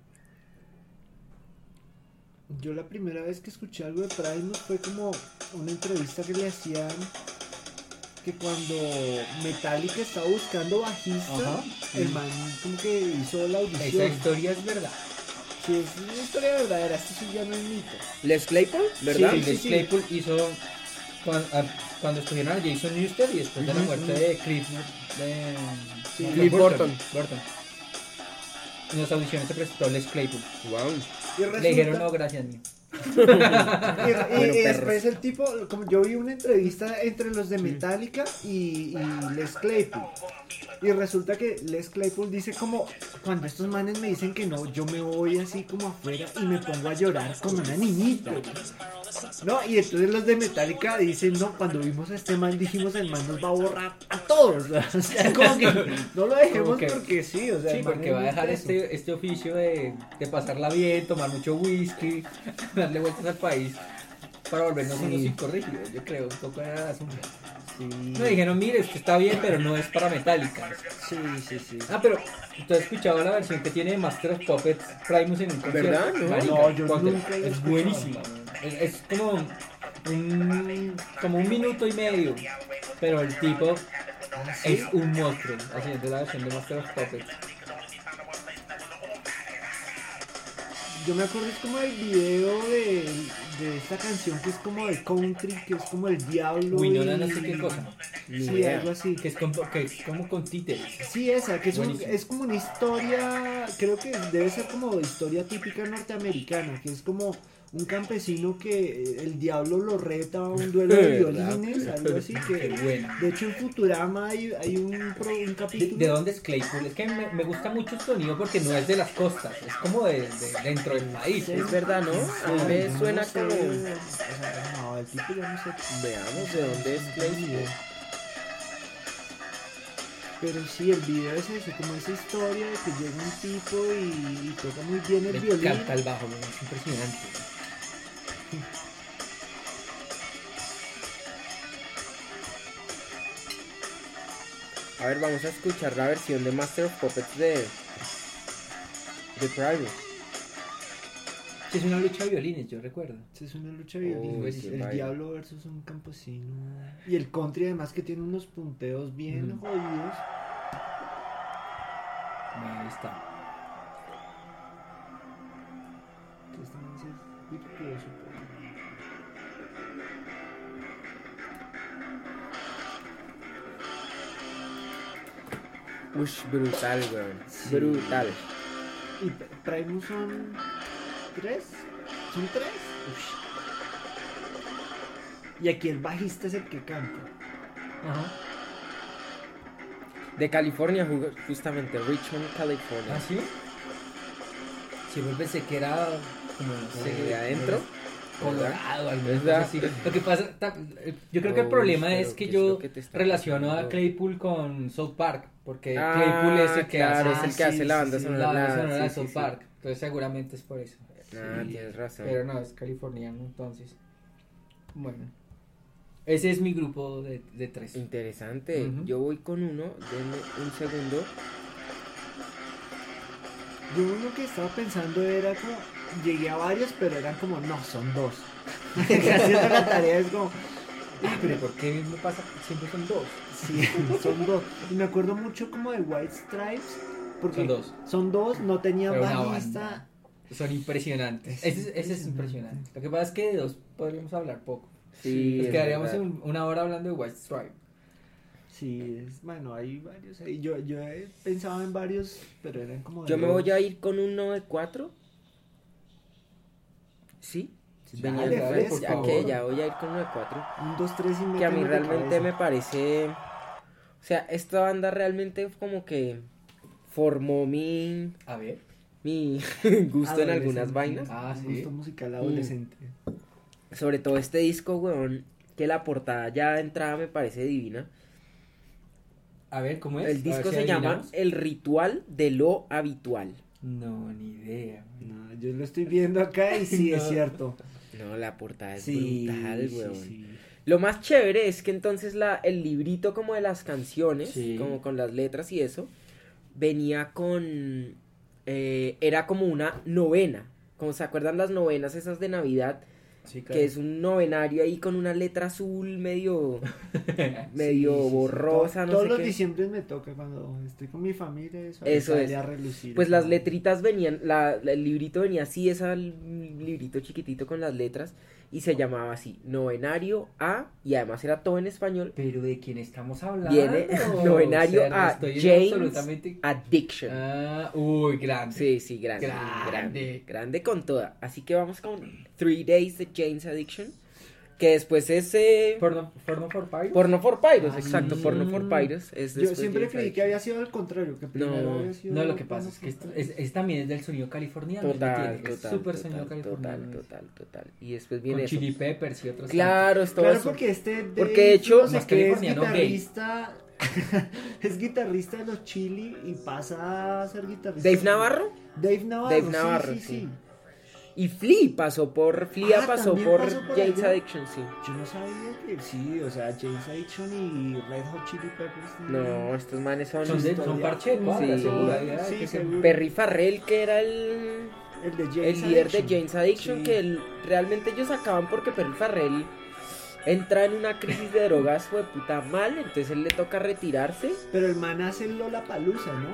Yo la primera vez que escuché algo de Primus fue como una entrevista que le hacían que cuando Metallica estaba buscando bajista, Ajá. el man como que hizo la Esa audición. historia es verdad. Sí, es una historia verdadera, esto sí ya no es mito. Les Claypool, ¿verdad? Sí, Sí, Les sí. Claypool hizo cuando escogieron a Jason Newsted y después de la muerte de Cliff Cliff Burton. En las audiciones se presentó Les Claypool. Wow. Y resulta, Le dijeron no, gracias mío. y Bueno, después el tipo, como yo vi una entrevista entre los de Metallica y Les Claypool. Y resulta que Les Claypool dice como, cuando estos manes me dicen que no, yo me voy así como afuera y me pongo a llorar como una niñita. No, y entonces los de Metallica dicen, no, cuando vimos a este man dijimos el man nos va a borrar a todos. O sea, como que no lo dejemos Como que- porque sí, o sea, Sí, el man porque es va a muy dejar teso. este oficio de pasarla bien, tomar mucho whisky, darle vueltas al país para volvernos Sí. unos incorregidos, yo creo, un poco era el asunto. Sí, Me dijeron, mire, esto está bien, pero no es para Metallica. sí. Ah, pero ¿tú has escuchado la versión que tiene Master of Puppets Primus en un concierto? ¿Verdad? No. Marica, No, yo póntela. nunca la he Es escuchado. buenísima. Es como un minuto y medio, pero el tipo es un monstruo haciendo la versión de Master of Puppets. Yo me acuerdo es como el video de esta canción que es como de country, que es como el diablo. Winona y- no sé qué cosa, Ni Sí, idea. algo así. que es como con títeres. Sí, esa, que Buenísimo. es como una historia, creo que debe ser como historia típica norteamericana, que es como un campesino que el diablo lo reta a un duelo de ¿Verdad? violines, algo así, Qué que bueno. de hecho en Futurama hay un capítulo. ¿De dónde es Claypool? Es que me gusta mucho el sonido porque no es de las costas, es como de dentro del país. Sí. Es verdad, ¿no? A mí me No suena sé, como... o sea, no, el tipo ya no sé. Veamos de dónde es Claypool. Pero sí, el video es eso, como esa historia de que llega un tipo y toca muy bien el Me violín. encanta el bajo, es impresionante. A ver, vamos a escuchar la versión de Master of Puppets de Primus. Sí, es una lucha de violines, yo recuerdo. Es una lucha de violín, Uy, es qué el vaina. diablo versus un campesino. Y el country además que tiene unos punteos bien Ujú. jodidos. Ahí está. Entonces también es virtuoso. Ush, brutal, weón. Sí. Brutal. ¿Y Primus son tres? ¿Son tres? Ush. Y aquí el bajista es el que canta. Ajá. De California, justamente, Richmond, California. ¿Ah, sí? Sí, pues pensé que era como, no sé, ¿De adentro? Colorado, algo ¿Verdad? así. Lo que pasa, yo creo que el Uy, problema pero es que ¿qué es yo lo que te está relaciono a pasando? Claypool con South Park, porque Ah, Claypool es el que claro, hace es el que hace la banda sonora. la banda sonora de sí, South sí. Park, entonces seguramente es por eso. Ah, Sí, tienes razón. pero no, es californiano, entonces. Bueno, ese es mi grupo de tres. Interesante. Ujú. Yo voy con uno. Denme un segundo. Yo uno que estaba pensando era como, llegué a varios, pero eran como, no, son 2. Haciendo la tarea es como, Pero ¿por qué me pasa? Siempre son 2. sí, son 2. Y me acuerdo mucho como de White Stripes, porque Son 2. son 2, no tenían Pero una bajista. banda. Son impresionantes. Ese es impresionante. Lo que pasa es que de 2 podríamos hablar poco. Sí, Nos es quedaríamos verdad. una hora hablando de White Stripe. Sí, bueno, hay varios ahí. Yo he pensado en varios, pero eran como de Yo me dos. voy a ir con uno de 4. ¿Sí? Dale, Venía dale, pues, por ya favor. que ya voy a ir con uno de 4. 1, 2, 3 y Que a mí méteme de realmente cabeza. me parece... O sea, esta banda realmente como que formó mi A ver. gusto en algunas Adolescente. vainas. Ah, Un sí. gusto musical adolescente. Sobre todo este disco, weón, que la portada ya de entrada me parece divina. A ver, ¿cómo es? El A disco ver si se llama adivinamos. El Ritual de lo Habitual. No, ni idea. No, yo lo estoy viendo acá y sí, es No. cierto. No, la portada es Sí, brutal, sí, weón. sí. Lo más chévere es que entonces el librito como de las canciones, Sí. como con las letras y eso, venía con... era como una novena. Como se acuerdan las novenas esas de Navidad, Sí, que es un novenario ahí con una letra azul medio medio Sí, sí, sí. borrosa, no Todos sé los qué. diciembres me toca cuando estoy con mi familia. Eso sale es. a relucir. Pues las letritas venían, el librito venía así, ese librito chiquitito con las letras, y se llamaba así, Novenario a, y además era todo en español, Pero ¿de quién estamos hablando? viene Novenario O sea, no a estoy James absolutamente... Addiction. Ah, uy, grande. Sí, sí, grande, Grande. grande, grande con toda. Así que vamos con 3 Days de James Addiction, que después es Porno for Pirates. Porno for Pyros, Ah, exacto, sí. Porno for Pyros. Es Yo después siempre James creí que Addiction. había sido al contrario, que primero No, había sido. No, lo que pasa Porno es que for es también es del sonido californiano. Total, ¿me entiendes? total, Es súper sonido total, californiano. total. Y después viene Con eso. Chili Peppers y otros. Claro, es todo Claro, eso. porque este. Porque de hecho, no sé más qué, es californiano gay. guitarrista. Es guitarrista de los Chili y pasa a ser guitarrista. Dave Navarro Dave Navarro. Dave Navarro, sí. sí. y Flea pasó por también por pasó por James allá. Addiction, sí. Yo no sabía que sí, o sea, James Addiction y Red Hot Chili Peppers. No, estos manes son Son parche de cuadra, Sí. seguro. Sí, seguro. Perry Farrell, que era el El de James líder de Addiction. James Addiction, Sí. que realmente ellos acaban porque Perry Farrell entra en una crisis de drogas, fue puta mal, entonces él le toca retirarse Pero el man hace el Lollapalooza, ¿no?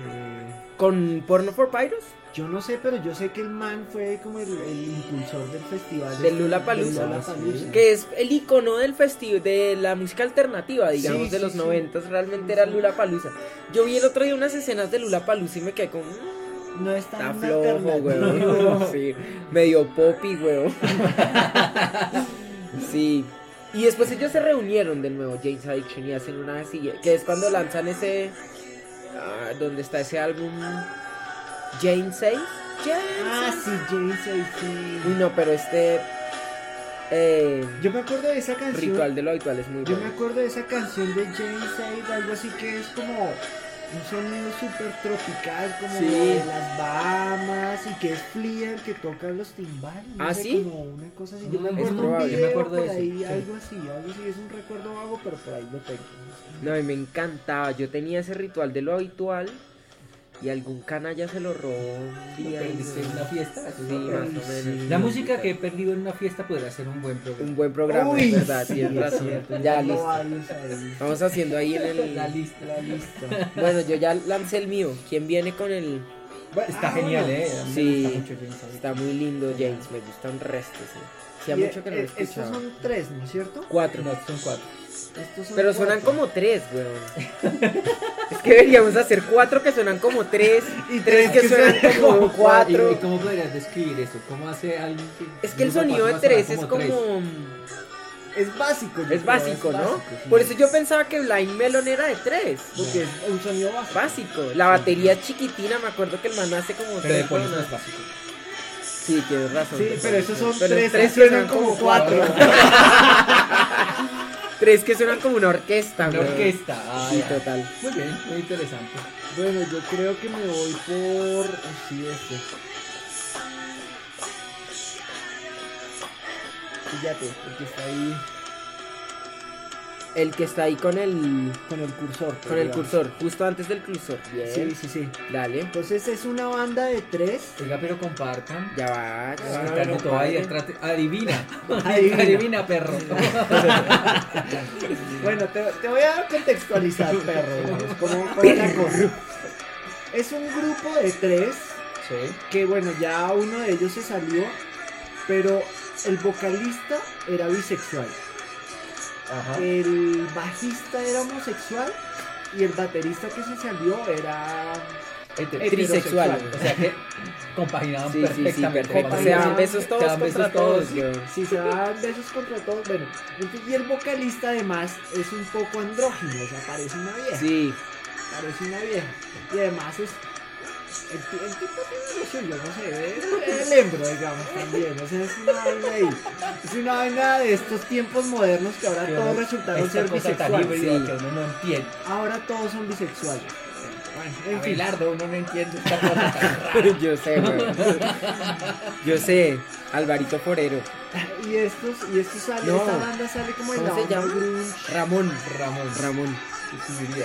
con Porno for Pyros. Yo no sé, pero yo sé que el man fue como el impulsor del festival. Del Lollapalooza, del Lollapalooza. Que es el icono del festival de la música alternativa, digamos, Sí, de sí, los sí. 90s, realmente era Lollapalooza. Yo vi el otro día unas escenas de Lollapalooza y me quedé como, No es tan está flojo, alternativo. weón. Sí, medio poppy, weón. Sí. Y después ellos se reunieron de nuevo, James Addiction, y hacen una silla, que es cuando lanzan ese, donde está ese álbum, James 6. Ah, sí, James Addiction. Uy, no, pero Yo me acuerdo de esa canción. Ritual de lo Habitual es muy Yo bueno. me acuerdo de esa canción de James Aid, algo así que es como un sonido súper tropical, como Sí. de las Bahamas, y que es Flea el que toca los timbales. No ¿Ah, sé, sí? Como una cosa así. Es Yo me acuerdo un probable. video Yo me acuerdo de por eso, ahí, sí. algo así, es un recuerdo vago, pero por ahí lo tengo. No, y me encantaba. Yo tenía ese Ritual de lo Habitual y algún canalla se lo robó un ¿Lo día. y perdiste en una fiesta? Eso Sí, es lo más peor. o menos. La música que he perdido en una fiesta podría ser un buen programa. Un buen programa, Uy, es verdad, sí, tienes es razón. cierto, Ya, tengo listo. varios ahí. Vamos haciendo ahí en el... La lista. La lista. Bueno, yo ya lancé el mío. ¿Quién viene con el...? Está genial, A mí Sí. me gusta mucho James Addiction. Está muy lindo, James. Me gusta un resto, sí. Hacía Y, mucho que no lo estos escuchaba. son 3, ¿no es cierto? 4. No, son 4. Estos son Pero suenan 4. como 3, weón. Es que deberíamos hacer 4 que suenan como 3 Y 3 que tres que suenan suenan como como ¿Y 4. cómo podrías describir eso? ¿Cómo hace alguien que... Es que el uno sonido de cuatro va a 3 sonar es como... Es básico. yo Es creo, básico, ¿no? sí. Por eso yo pensaba que Blind Melon era de 3. Porque es un sonido básico. Básico. La batería es chiquitina, me acuerdo que el man hace como Pero de 3 Police no tonos. es básico. Sí, tienes razón. Sí, pero esos son Pero 3 tres que suenan como 4. 3 que suenan como una orquesta, Una weón. orquesta. Sí, ya. total. Muy bien, muy interesante. Bueno, yo creo que me voy por. Sí, este. Fíjate, porque está ahí. El que está ahí con el cursor. con el digamos. cursor, justo antes del cursor. Bien. Sí. Dale. Entonces es una banda de 3. Oiga, pero compartan. Ya va. Compartan todo ahí, adivina. Adivina. Adivina, perro. Bueno, te voy a contextualizar, perro, digamos, cómo es la cosa. Es un grupo de 3 Sí. que, bueno, ya uno de ellos se salió, pero el vocalista era bisexual, Ajá. el bajista era homosexual y el baterista que se salió era Trisexual. O sea que compaginaban Sí, perfectamente. perfecto. Se Se dan dan besos todos Se dan besos contra todos. todos, weón. Sí, se daban besos contra todos, bueno, entonces, y el vocalista además es un poco andrógino, o sea, parece una vieja. Sí. Parece una vieja. Y además es. El tipo tiene lo suyo, no sé. Es el hembro, digamos, también. O sea, es una vaina ahí. Es una vaina de estos tiempos modernos que ahora Que todos uno- resultaron esta ser cosa tan bisexuales. híbrida sí. que uno no entiende. Ahora todos son bisexuales. Bueno, en fin. Abelardo, uno no entiende esta cosa tan rara. Yo sé, weón. Yo sé. Alvarito Forero. Y estos salen, No. esta banda sale como en ¿Cómo la se onda llama? grunge. Ramón. Ramón. Sí, diría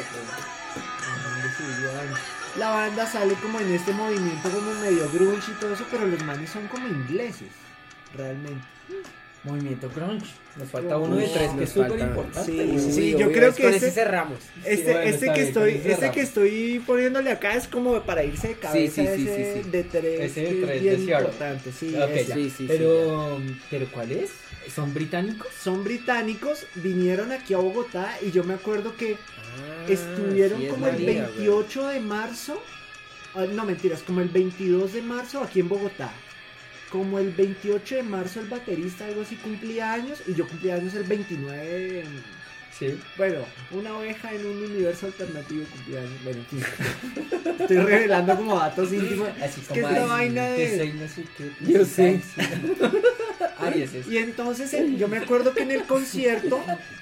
La banda sale como en este movimiento como medio grunge y todo eso, pero los manes son como ingleses, realmente. Movimiento grunge. Nos falta uno de 3 que es Nos súper falta. importante. Sí, Uy, yo obvio, creo es que con ese- ese cerramos. Este, bueno, este está que bien, estoy, con ese este que estoy poniéndole acá es como para irse de cabeza Sí, ese sí. de 3 Ese de que es tres, bien de Seattle. importante, sí, Ok, ese. ya. Sí. Pero ¿cuál es? ¿Son británicos? Son británicos, vinieron aquí a Bogotá y yo me acuerdo que estuvieron sí, es como el María, 28 de marzo, no mentiras, como el 22 de marzo aquí en Bogotá. Como el 28 de marzo el baterista algo así cumplía años y yo cumplía años el 29. Sí. Bueno, una oveja en un universo alternativo cumplía años. Bueno, en fin. Estoy revelando como datos íntimos. Así Es que es la vaina de... no sé qué. Yo sé. Aries es. Y entonces yo me acuerdo que en el concierto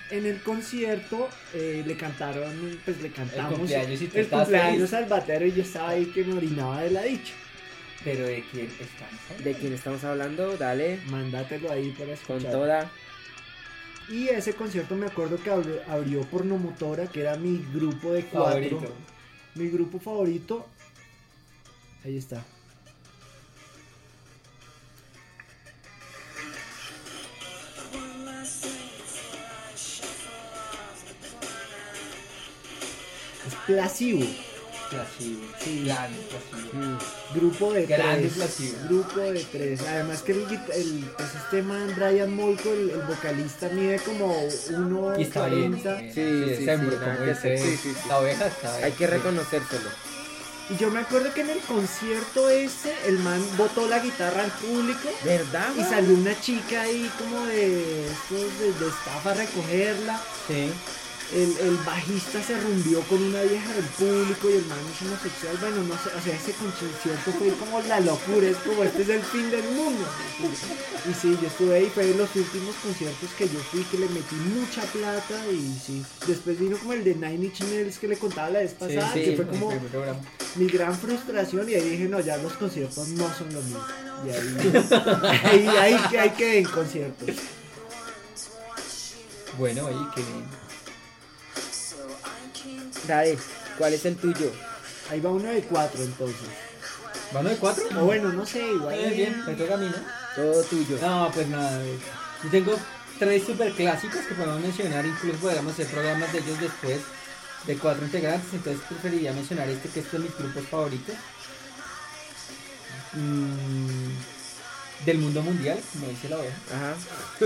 le cantaron, pues le cantamos El cumpleaños y tú el estabas cumpleaños feliz. al batero y yo estaba ahí que me orinaba de la dicha. Pero ¿de quién estamos hablando? ¿De quién estamos hablando? Dale. Mándatelo ahí para Con escuchar. toda. Y ese concierto me acuerdo que abrió Pornomotora, que era mi grupo de 4. Favorito. Mi grupo favorito. Ahí está. Es Placebo. Placebo. Sí. Grande Placebo. Grupo de Grande 3. Placebo. Grupo de 3. Además que pues este man, Brian Molko, el vocalista, mide como Y está bien. 1.40. Sí, es sí, hembro, sí, como nada que hacer. dice Sí. la oveja está Hay que reconocerlo. Y yo me acuerdo que en el concierto ese, el man botó la guitarra al público. ¿Verdad? Y salió una chica ahí como de estos de estafa a recogerla. Sí. El bajista se rumbió con una vieja del público y el man es homosexual. Bueno, no sé, o sea, ese concierto fue como la locura, es como este es el fin del mundo. Y sí, yo estuve ahí, fue de los últimos conciertos que yo fui, que le metí mucha plata y sí. Después vino como el de Nine Inch Nails que le contaba la vez pasada, sí, que fue el como primer programa. mi gran frustración y ahí dije, no, ya los conciertos no son lo mío. Y ahí quedé en conciertos. Bueno, oye, qué bien. Dale. ¿Cuál es el tuyo? Ahí va uno de 4 entonces. ¿Vano de 4? O bueno, no sé, igual. Bien, me toca a mí, ¿no? Todo tuyo. No, pues nada. Yo tengo 3 super clásicos que podemos mencionar, incluso podríamos hacer programas de ellos después de 4 integrantes, entonces preferiría mencionar este que es de mis grupos favoritos. Del mundo mundial, como dice la oveja. Ajá.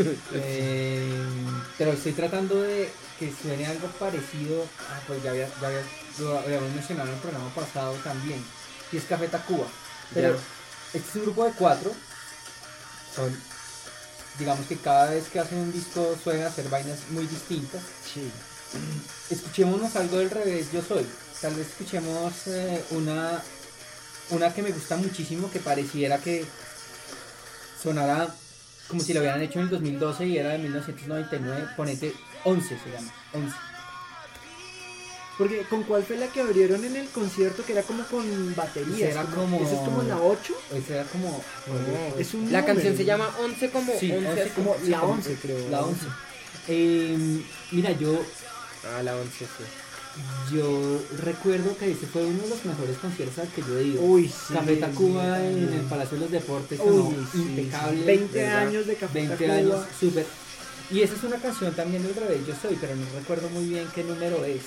Pero estoy tratando de que suene algo parecido. Pues lo habíamos mencionado en el programa pasado también. Y es Café Tacuba. Pero este es un grupo de 4. Son, digamos que cada vez que hacen un disco suelen hacer vainas muy distintas. Sí. Escuchémonos algo del revés, yo soy. Tal vez escuchemos una que me gusta muchísimo, que pareciera que sonará como si lo hubieran hecho en el 2012 y era de 1999. Ponete 11, se llama 11. Porque ¿con cuál fue la que abrieron en el concierto? Que era como con baterías. Era como- ¿Esa es como la 8? Ese era como... Es un La número. canción se llama 11 como Sí, 11 11 como sí, la como- 11 creo. La 11. Mira, yo La 11, sí. recuerdo que ese fue uno de los mejores conciertos al que yo he ido. Uy, sí. Café Tacuba en el Palacio de los Deportes, Uy, sonó sí, impecable. sí. 20 ¿verdad? años de Café 20 Tacuba. años, súper. Y esa es una canción también del Revés Yo Soy, pero no recuerdo muy bien qué número es.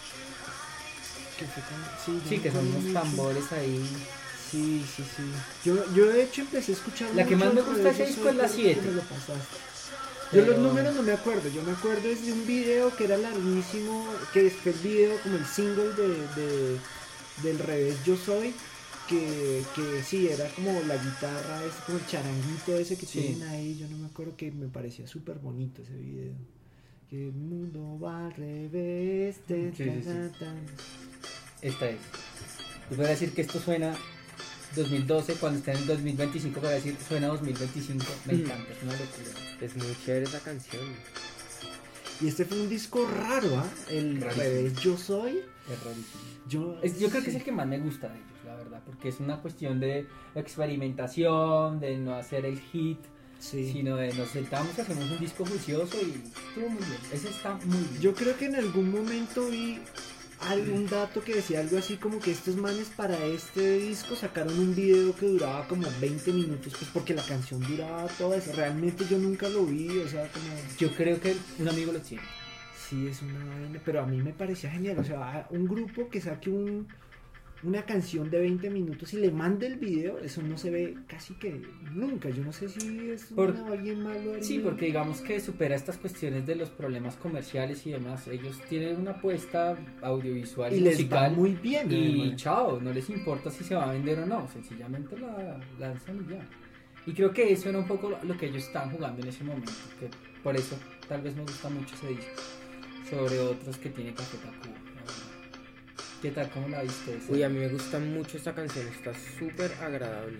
Sí, que son unos tambores ahí. Sí. Yo de hecho empecé a escuchar La que mucho más me el gusta Revés ese Yo disco Soy es la porque 7. me lo pasaste. Pero- Yo los números no me acuerdo, yo me acuerdo es de un video que era larguísimo, que fue el video como el single del Revés Yo Soy, que sí, era como la guitarra, es como el charanguito ese que Sí. tienen ahí, yo no me acuerdo, que me parecía súper bonito ese video. Que el mundo va al revés, Sí. Esta es. Yo voy a decir que esto suena 2012, cuando esté en el 2025 voy a decir suena 2025. Me encanta, es una locura. Es muy chévere esa canción. Y este fue un disco raro, ¿ah? El Rarísimo. Revés Yo Soy. Es rarísimo. Yo Yo creo que es el que más me gusta de ellos, la verdad, porque es una cuestión de experimentación, de no hacer el hit, Sí. sino de nos sentamos, hacemos un disco juicioso y estuvo muy bien. Ese está muy bien. Yo creo que en algún momento vi algún dato que decía algo así como que estos manes para este disco sacaron un video que duraba como 20 minutos, pues porque la canción duraba toda eso. Realmente yo nunca lo vi, o sea, como... Yo creo que un amigo lo tiene. Sí, es una vaina, pero a mí me parecía genial, o sea, un grupo que saque una canción de 20 minutos y le mande el video, eso no se ve casi que nunca. Yo no sé si es alguien malo. Sí, porque digamos que supera estas cuestiones de los problemas comerciales y demás. Ellos tienen una apuesta audiovisual y y les va musical muy bien. y además. chao, no les importa si se va a vender o no, sencillamente la lanzan y ya. Y creo que eso era un poco lo que ellos estaban jugando en ese momento, que por eso tal vez me gusta mucho ese disco sobre otros que tiene Café Tacuba. ¿Qué tal? ¿Cómo la viste esa? Uy, a mí me gusta mucho esta canción, está súper agradable.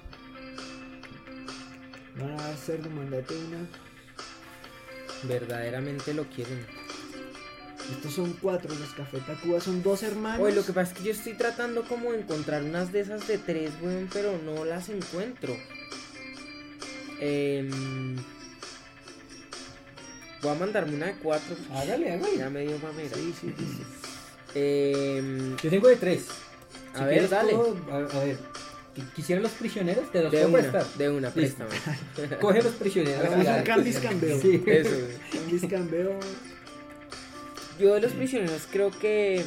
Van a hacer mandate una. Verdaderamente lo quieren. Estos son 4, los Café Tacuba son 2 hermanos. Oye, lo que pasa es que yo estoy tratando como de encontrar unas de esas de 3, weón, pero no las encuentro. Voy a mandarme una de 4. Hágale. Ya me dio mamera. Sí. Yo tengo de 3. A ver, dale. A ver, ¿quisiera los prisioneros? Te los puedo prestar. De una, Listo. préstame. Coge los prisioneros. Hagamos ya. un cambis cambio. Sí. Eso, güey. Cambis cambio. Yo de los prisioneros creo que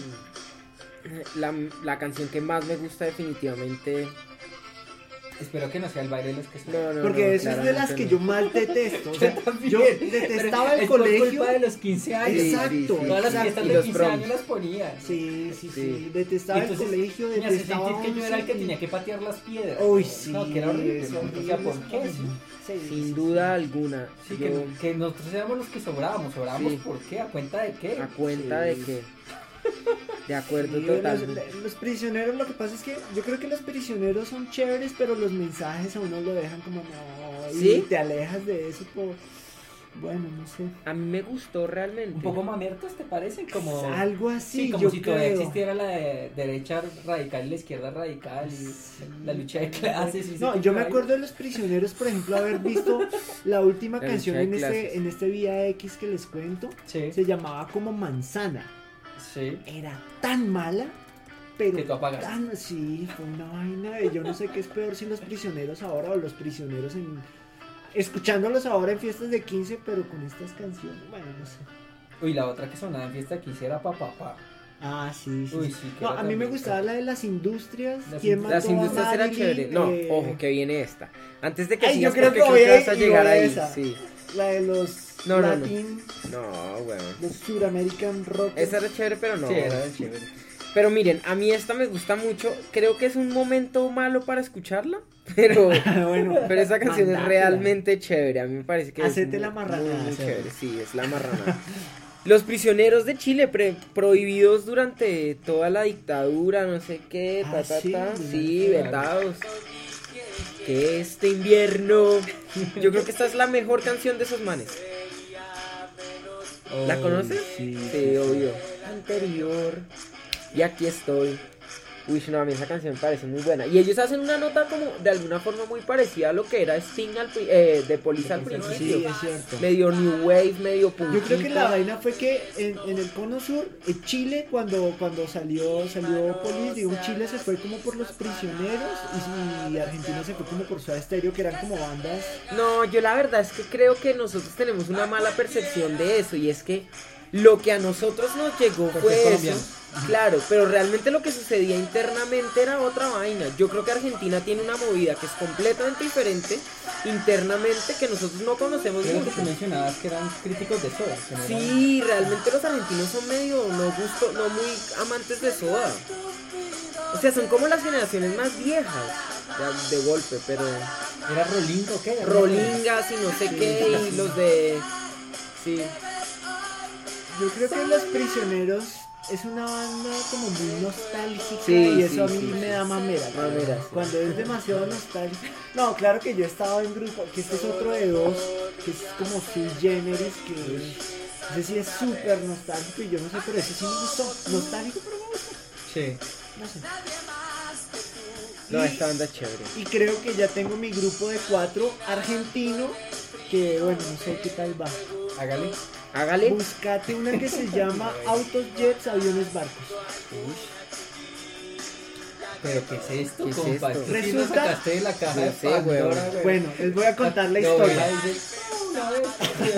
la canción que más me gusta definitivamente. Espero que no sea el baile de los que son. No, Porque esa es de las claramente que no. yo más detesto. O sea, también. yo detestaba Pero el es por colegio. culpa de los 15 años. Exacto. Sí, sí, sí. Todas las exacto. fiestas Y de los 15 proms. años las ponían. Sí. Detestaba el Entonces, colegio, me hace detestaba. sentir que yo era el que 11. tenía que patear las piedras. Uy, sí. No, que era horrible. es ¿no? O sea, ¿por qué? Sí. Sin duda alguna. Sí, yo, que nosotros éramos los que sobrábamos. ¿Sobrábamos Sí. por qué? ¿A cuenta de qué? a cuenta Sí. de que. De acuerdo, Sí, totalmente. los prisioneros, lo que pasa es que yo creo que los prisioneros son chéveres, pero los mensajes a uno lo dejan como no. Y ¿Sí? te alejas de eso por. Bueno, no sé. A mí me gustó realmente. Un poco mamertos, ¿te parecen? Como... Algo así, Sí, como yo si creo. todavía existiera la derecha radical y la izquierda radical y la lucha de clases. Y ese No, tipo yo de me vainas. acuerdo de los prisioneros, por ejemplo, haber visto la última La canción lucha de clases. en este Vía X que les cuento. Sí, Se llamaba como Manzana. sí. Era tan mala, pero Que tú apagaste. tan... Sí, fue una vaina de yo no sé qué es peor, si los prisioneros ahora o los prisioneros escuchándolos ahora en fiestas de 15, pero con estas canciones, bueno, no sé. Uy, la otra que sonaba en fiesta quisiera papá. Ah, sí. Uy, sí, que No, era a mí me también, gustaba claro. la de las industrias. Las ¿Quién industrias. Las mató a industrias era Marilyn? chévere. No, Eh, ojo, que viene esta. Antes de que Ay, sigas, yo creo porque que voy vas a a llegar ahí. esa. Sí. La de los No, no, no. Latin, No, weón. los Suramerican Rock. Esa era chévere, pero no. Sí, era chévere. Pero miren, a mí esta me gusta mucho. Creo que es un momento malo para escucharla, pero Bueno, pero esa canción es mandátela. realmente chévere. A mí me parece que Hacete es la marranada, muy sí. chévere. Sí, es la marranada. Los prisioneros de Chile prohibidos durante toda la dictadura, no sé qué, Ah, sí, sí, claro. vetados. Que este invierno. Yo creo que esta es la mejor canción de esos manes. ¿La conoces? Sí, Sí, obvio. Anterior. Y aquí estoy. Uy, no, a mí esa canción me parece muy buena. Y ellos hacen una nota como de alguna forma muy parecida a lo que era Sting de Police al principio. Sí, es cierto. Medio new wave, medio punk. Yo creo que la vaina fue que en el Cono Sur, en Chile, cuando salió Police, digo, Chile se fue como por Los Prisioneros y Argentina se fue como por Soda Stereo, que eran como bandas. No, yo la verdad es que creo que nosotros tenemos una mala percepción de eso, y es que lo que a nosotros nos llegó Porque fue colombiano. eso. Claro, pero realmente lo que sucedía internamente era otra vaina. Yo creo que Argentina tiene una movida que es completamente diferente internamente, que nosotros no conocemos Creo que mucho. tú mencionabas que eran críticos de Soda. que no eran- Sí, realmente los argentinos son medio no muy amantes de Soda. O sea, son como las generaciones más viejas de golpe, pero ¿Era Rolinga o qué? Rolingas y no sé qué, y los de... Sí. Yo creo que Los Prisioneros es una banda como muy nostálgica Sí, y eso sí, a mí sí, me sí. da mamera. Mamera, sí. Cuando es demasiado nostálgico. No, claro que yo he estado en grupo, que este es otro de dos, que es como sui generis, que ese sí es súper nostálgico y yo no sé, pero ese sí me gustó. Nostálgico, pero me gustó. Sí. No sé. No, Y- esta banda es chévere. Y creo que ya tengo mi grupo de 4 argentino, que bueno, no sé qué tal va. Hágale. Hágale. Buscate una que se llama Autos, Jets, Aviones, Barcos. ¿Pero qué es esto, ¿Qué es compa? esto? Esto sí lo Resulta- sacaste de la caja No de sé, Pandora, weón. weón. Bueno, les voy a contar la No, historia. weón, dice, una vez.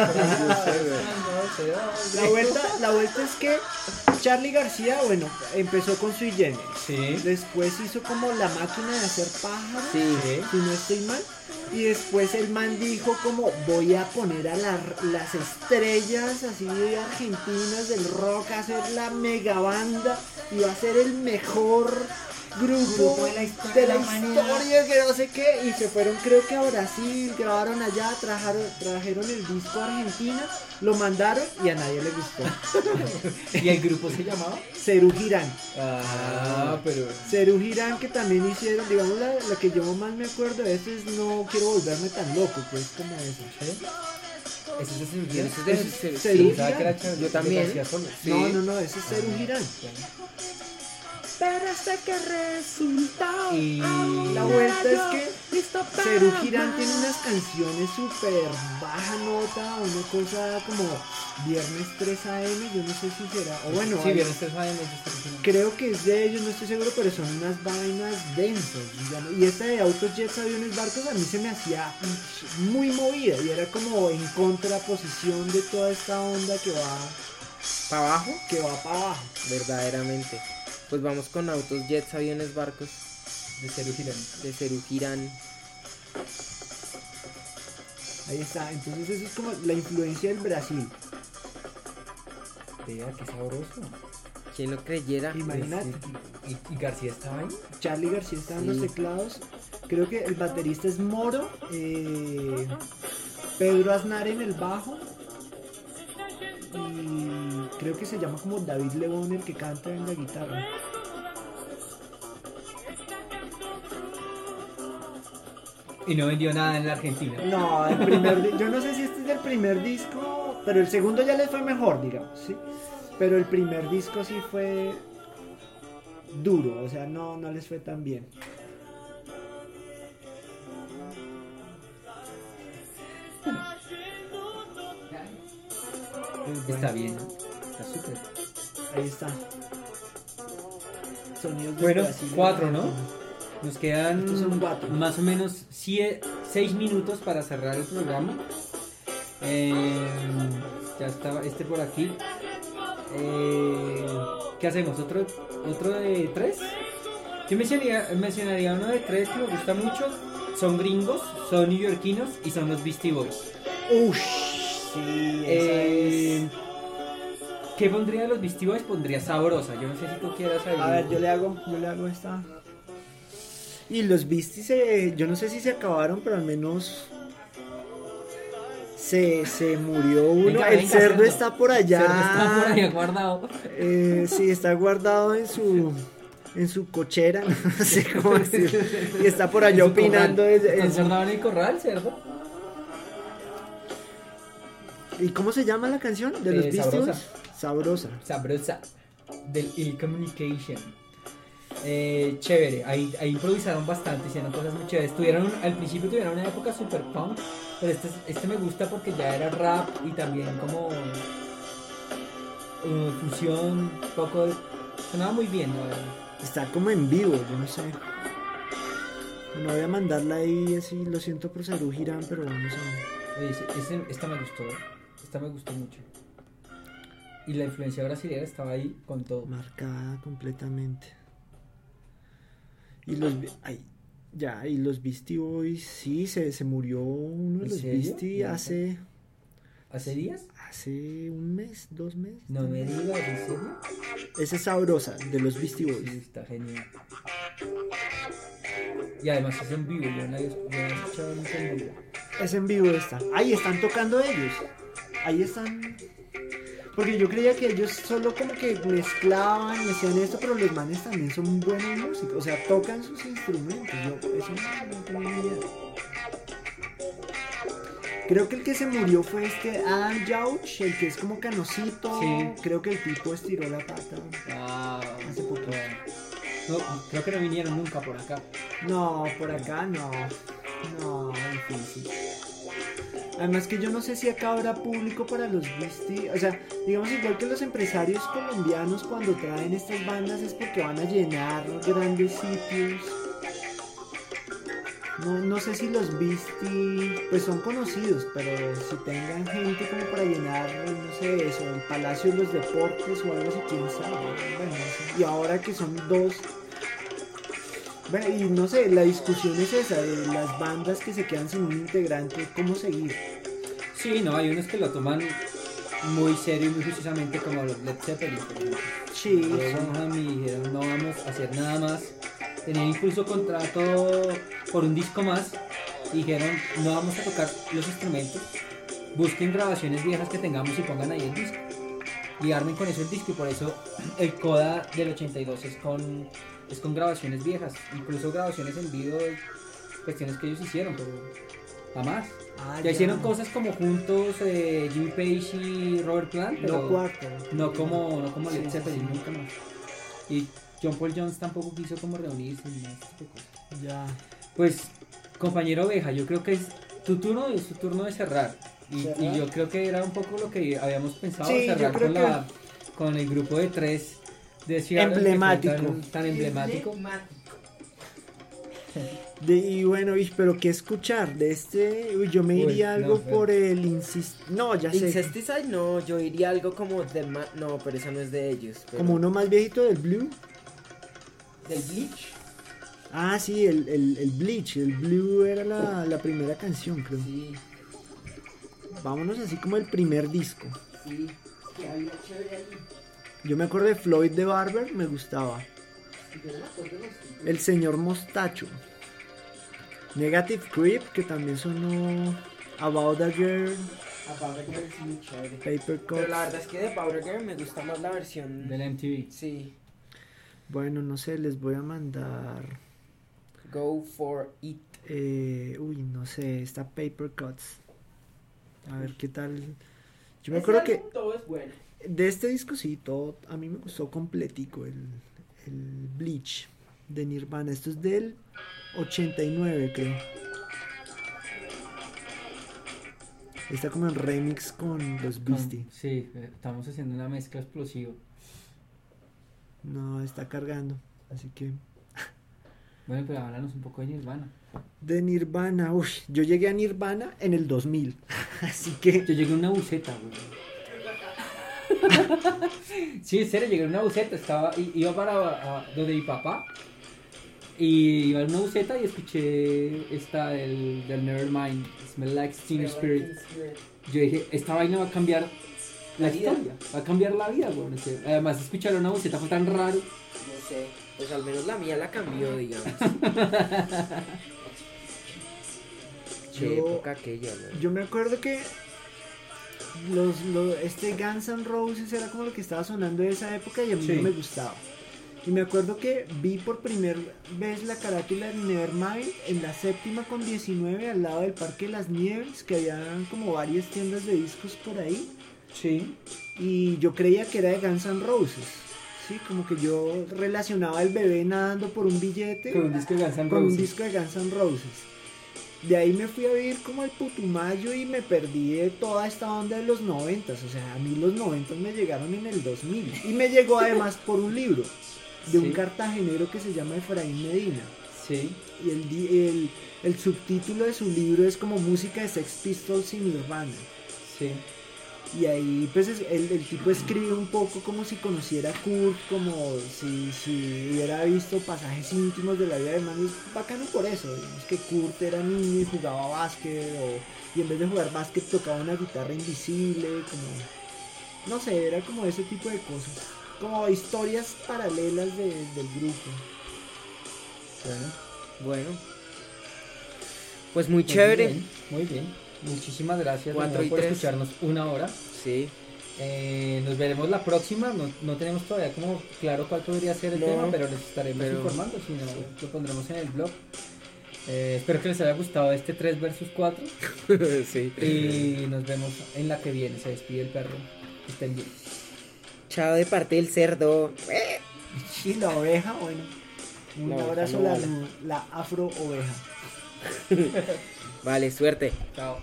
La vuelta es que Charly García, bueno, empezó con Sui Generis. Sí. Después hizo como La Máquina de Hacer Pájaros, Sí. si no estoy mal. Y después el man dijo como voy a poner a las estrellas así de argentinas del rock a hacer la mega banda y va a ser el mejor grupo de la historia que no sé qué, y se fueron creo que a Brasil, grabaron allá, trajeron el disco a Argentina, lo mandaron y a nadie le gustó. ¿Y el grupo se llamaba? Cerú Girán. Pero... Cerú Girán, que también hicieron, digamos, la que yo más me acuerdo de eso es No Quiero Volverme Tan Loco, pues como eso. ¿Ese es el Eso es grupo? de- Eso es sí, Cerú Pensaba que era Girán. Yo también. García solo. Sí. No, ese es Cerú Girán. Pero hasta que resulta. Y... La vuelta es que Cerú Girán tiene unas canciones súper baja nota, una cosa como Viernes 3 AM, yo no sé si será, o bueno, Sí, hay- viernes 3 AM, yo estoy diciendo. creo que es de ellos, no estoy seguro, pero son unas vainas densas, digamos. Y esta de Autos, Jets, Aviones, Barcos a mí se me hacía muy movida y era como en contraposición de toda esta onda ¿Para abajo? que va para abajo. Verdaderamente. Pues vamos con Autos, Jets, Aviones, Barcos De Cerú Girán. de Cerú Girán. Ahí está, entonces eso es como la influencia del Brasil. Vea, qué sabroso. ¿Quién lo creyera? Imagínate. ¿Y García estaba ahí? Charly García está en los Sí. teclados. Creo que el baterista es Moro. Pedro Aznar en el bajo. Y creo que se llama como David Lebón el que canta en la guitarra. Y no vendió nada en la Argentina. No, yo no sé si este es el primer disco, pero el segundo ya les fue mejor, digamos, ¿sí? Pero el primer disco sí fue duro, o sea, no les fue tan bien. Pues bueno, Está bien, ¿no? Está súper. ahí está. Sonidos de Bueno, Brasil y 4, ¿no? Argentina. Nos Estos quedan son 4. más o menos 6 minutos para cerrar el programa. Ya estaba este por aquí. ¿Qué hacemos? ¿Otro de 3? Yo mencionaría uno de 3 que me gusta mucho. Son gringos, son neoyorquinos y son los Beastie Boys. Ush, sí, esa es. ¿Qué pondría de los Beastie Boys? Pondría Sabrosa. Yo no sé si tú quieras ahí. A ver, yo le hago esta. Y los Beasties, yo no sé si se acabaron, pero al menos se murió uno. Venga, el venga, cerdo cerdo. está por allá. Cerdo está por ahí guardado. Sí, está guardado en su cochera, no sé cómo decirlo. Y está por allá En su opinando. corral. en ¿Estás su- guardado en el corral, cerdo? ¿Y cómo se llama la canción de los Beasties? Sabrosa. Sabrosa. Sabrosa. Del Ill Communication. Chévere, ahí improvisaron bastante, hicieron cosas muy chéveres. Al principio tuvieron una época super punk, pero este me gusta porque ya era rap y también como fusión, un poco sonaba muy bien, la verdad. Está como en vivo, yo no sé. No voy a mandarla ahí así, lo siento por Saru Girán, pero vamos a... Oye, esta me gustó, esta me gustó mucho. Y la influencia brasileña estaba ahí con todo. Marcada completamente. Y los... Ay, ya, y los Beastie Boys, sí, se murió uno de ¿En los serio? Beastie hace... ¿Hace días? Hace un mes, 2 meses. No me digas, ¿en serio? Esa es Sabrosa, de los Beastie Boys. Sí, está genial. Y además es en vivo, yo no la había escuchado nunca en vivo. Es en vivo esta. Ahí están tocando ellos. Ahí están... Porque yo creía que ellos solo como que mezclaban y hacían esto, pero los manes también son buenos músicos. O sea, tocan sus instrumentos. Yo eso no tenía ni idea. Creo que el que se murió fue Adam Yauch, el que es como canosito. Sí. Creo que el tipo estiró la pata. Ah, Hace poco. No, creo que no vinieron nunca por acá. No, por acá no. No, difícil. Además que yo no sé si acá habrá público para los Beastie. O sea, digamos igual que los empresarios colombianos cuando traen estas bandas es porque van a llenar grandes sitios. No sé si los Beastie pues son conocidos, pero si tengan gente como para llenar, no sé, eso, el Palacio de los Deportes o algo así, quién sabe. Bueno, no sé. Y ahora que son dos... Bueno, y no sé, la discusión es esa, de las bandas que se quedan sin un integrante, ¿cómo seguir? Sí, no, hay unos que lo toman muy serio y muy juiciosamente, como los Led Zeppelin, por ejemplo. Sí, Bonham y dijeron no vamos a hacer nada más. Tenían incluso contrato por un disco más y dijeron no vamos a tocar los instrumentos, busquen grabaciones viejas que tengamos y pongan ahí el disco. Y armen con eso el disco, y por eso el Coda del 82 es con grabaciones viejas, incluso grabaciones en vivo, cuestiones que ellos hicieron, pero jamás. Ya hicieron cosas como juntos Jimmy Page y Robert Plant, pero No cuarto. no como Led Sí, Zeppelin, sí. nunca más. Y John Paul Jones tampoco quiso como reunirse ni nada de este tipo de cosas. Ya. Pues, compañero Oveja, yo creo que es tu turno de cerrar. Y ¿Cerrar? yo creo que era un poco lo que habíamos pensado, Sí, yo cerrar creo con el grupo de 3 de Seattle, que fue Emblemático. tan emblemático. Y bueno, pero ¿qué escuchar? De este, yo me Uy, iría no, algo pero- por el No, ya sé. Incesticide no, yo iría algo como no, pero eso no es de ellos. Pero... Como uno más viejito del Blue. ¿Del Bleach? Ah, sí, el Bleach. El Blue era la primera canción, creo. Sí, Vámonos así como el primer disco. sí. Que había chévere ahí. Yo me acuerdo de Floyd the Barber, me gustaba. Yo no me acuerdo de los títulos. El señor Mostacho. Negative Creep, que también sonó. About a Girl, Powder Girl es muy chévere. Paper Cuts. Pero la verdad es que de Powder Girl me gusta más la versión... Del MTV. Sí. Bueno, no sé, les voy a mandar. Go for it. Uy, no sé, está Paper Cuts. A ver qué tal. Yo me acuerdo que Todo es bueno. de este disco sí, todo a mí me gustó completico el Bleach de Nirvana. Esto es del 89, creo. Está como en remix con los Beastie. Sí, estamos haciendo una mezcla explosiva. No, está cargando. Así que Bueno, pero háblanos un poco de Nirvana. de Nirvana, uy, yo llegué a Nirvana en el 2000. Así que Yo llegué en una buceta, güey. Sí, en serio, llegué en una buceta. Iba para donde mi papá. Y iba en una buceta y escuché del Nevermind, Smell Like Teen Spirit. Yo dije, esta vaina va a cambiar la historia, va a cambiar la vida, güey. Además, escuchar una buceta fue tan raro. No sé, pues al menos la mía la cambió, digamos. Qué Yo- época aquella, ¿no? yo me acuerdo que este Guns N' Roses era como lo que estaba sonando de esa época y a mí Sí. no me gustaba. Y me acuerdo que vi por primera vez la carátula de Nevermind en la 7ª con 19 al lado del Parque de las Nieves, que habían como varias tiendas de discos por ahí. Sí. Y yo creía que era de Guns N' Roses, Sí, como que yo relacionaba el bebé nadando por un billete Con un disco de Guns N' con un Roses. disco de Guns N' Roses. De ahí me fui a vivir como al Putumayo y me perdí de toda esta onda de los 90s. O sea, a mí los 90s me llegaron en el 2000. Y me llegó además por un libro de un Sí. cartagenero que se llama Efraín Medina. Sí. Y el subtítulo de su libro es como música de Sex Pistols y Nirvana. Sí. Y ahí pues el tipo escribe un poco como si conociera a Kurt, como si hubiera visto pasajes íntimos de la vida de man. Es bacano por eso, digamos que Kurt era niño y jugaba básquet, y en vez de jugar básquet tocaba una guitarra invisible, como, no sé, era como ese tipo de cosas, como historias paralelas del grupo. Bueno. Pues muy Muy chévere. bien, muy bien. Muchísimas gracias de 4 nuevo y por 3. escucharnos una hora. Sí. Nos veremos la próxima. No tenemos todavía como claro cuál podría ser el No, tema, pero les estaremos informando. Si no, lo pondremos en el blog. Espero que les haya gustado este 3 versus 4. Sí. Y nos vemos en la que viene. Se despide el perro. Que estén bien. Chao de parte del cerdo. Y la oveja, bueno, un La oveja abrazo no a vale. la afro oveja. Vale, suerte. Chao.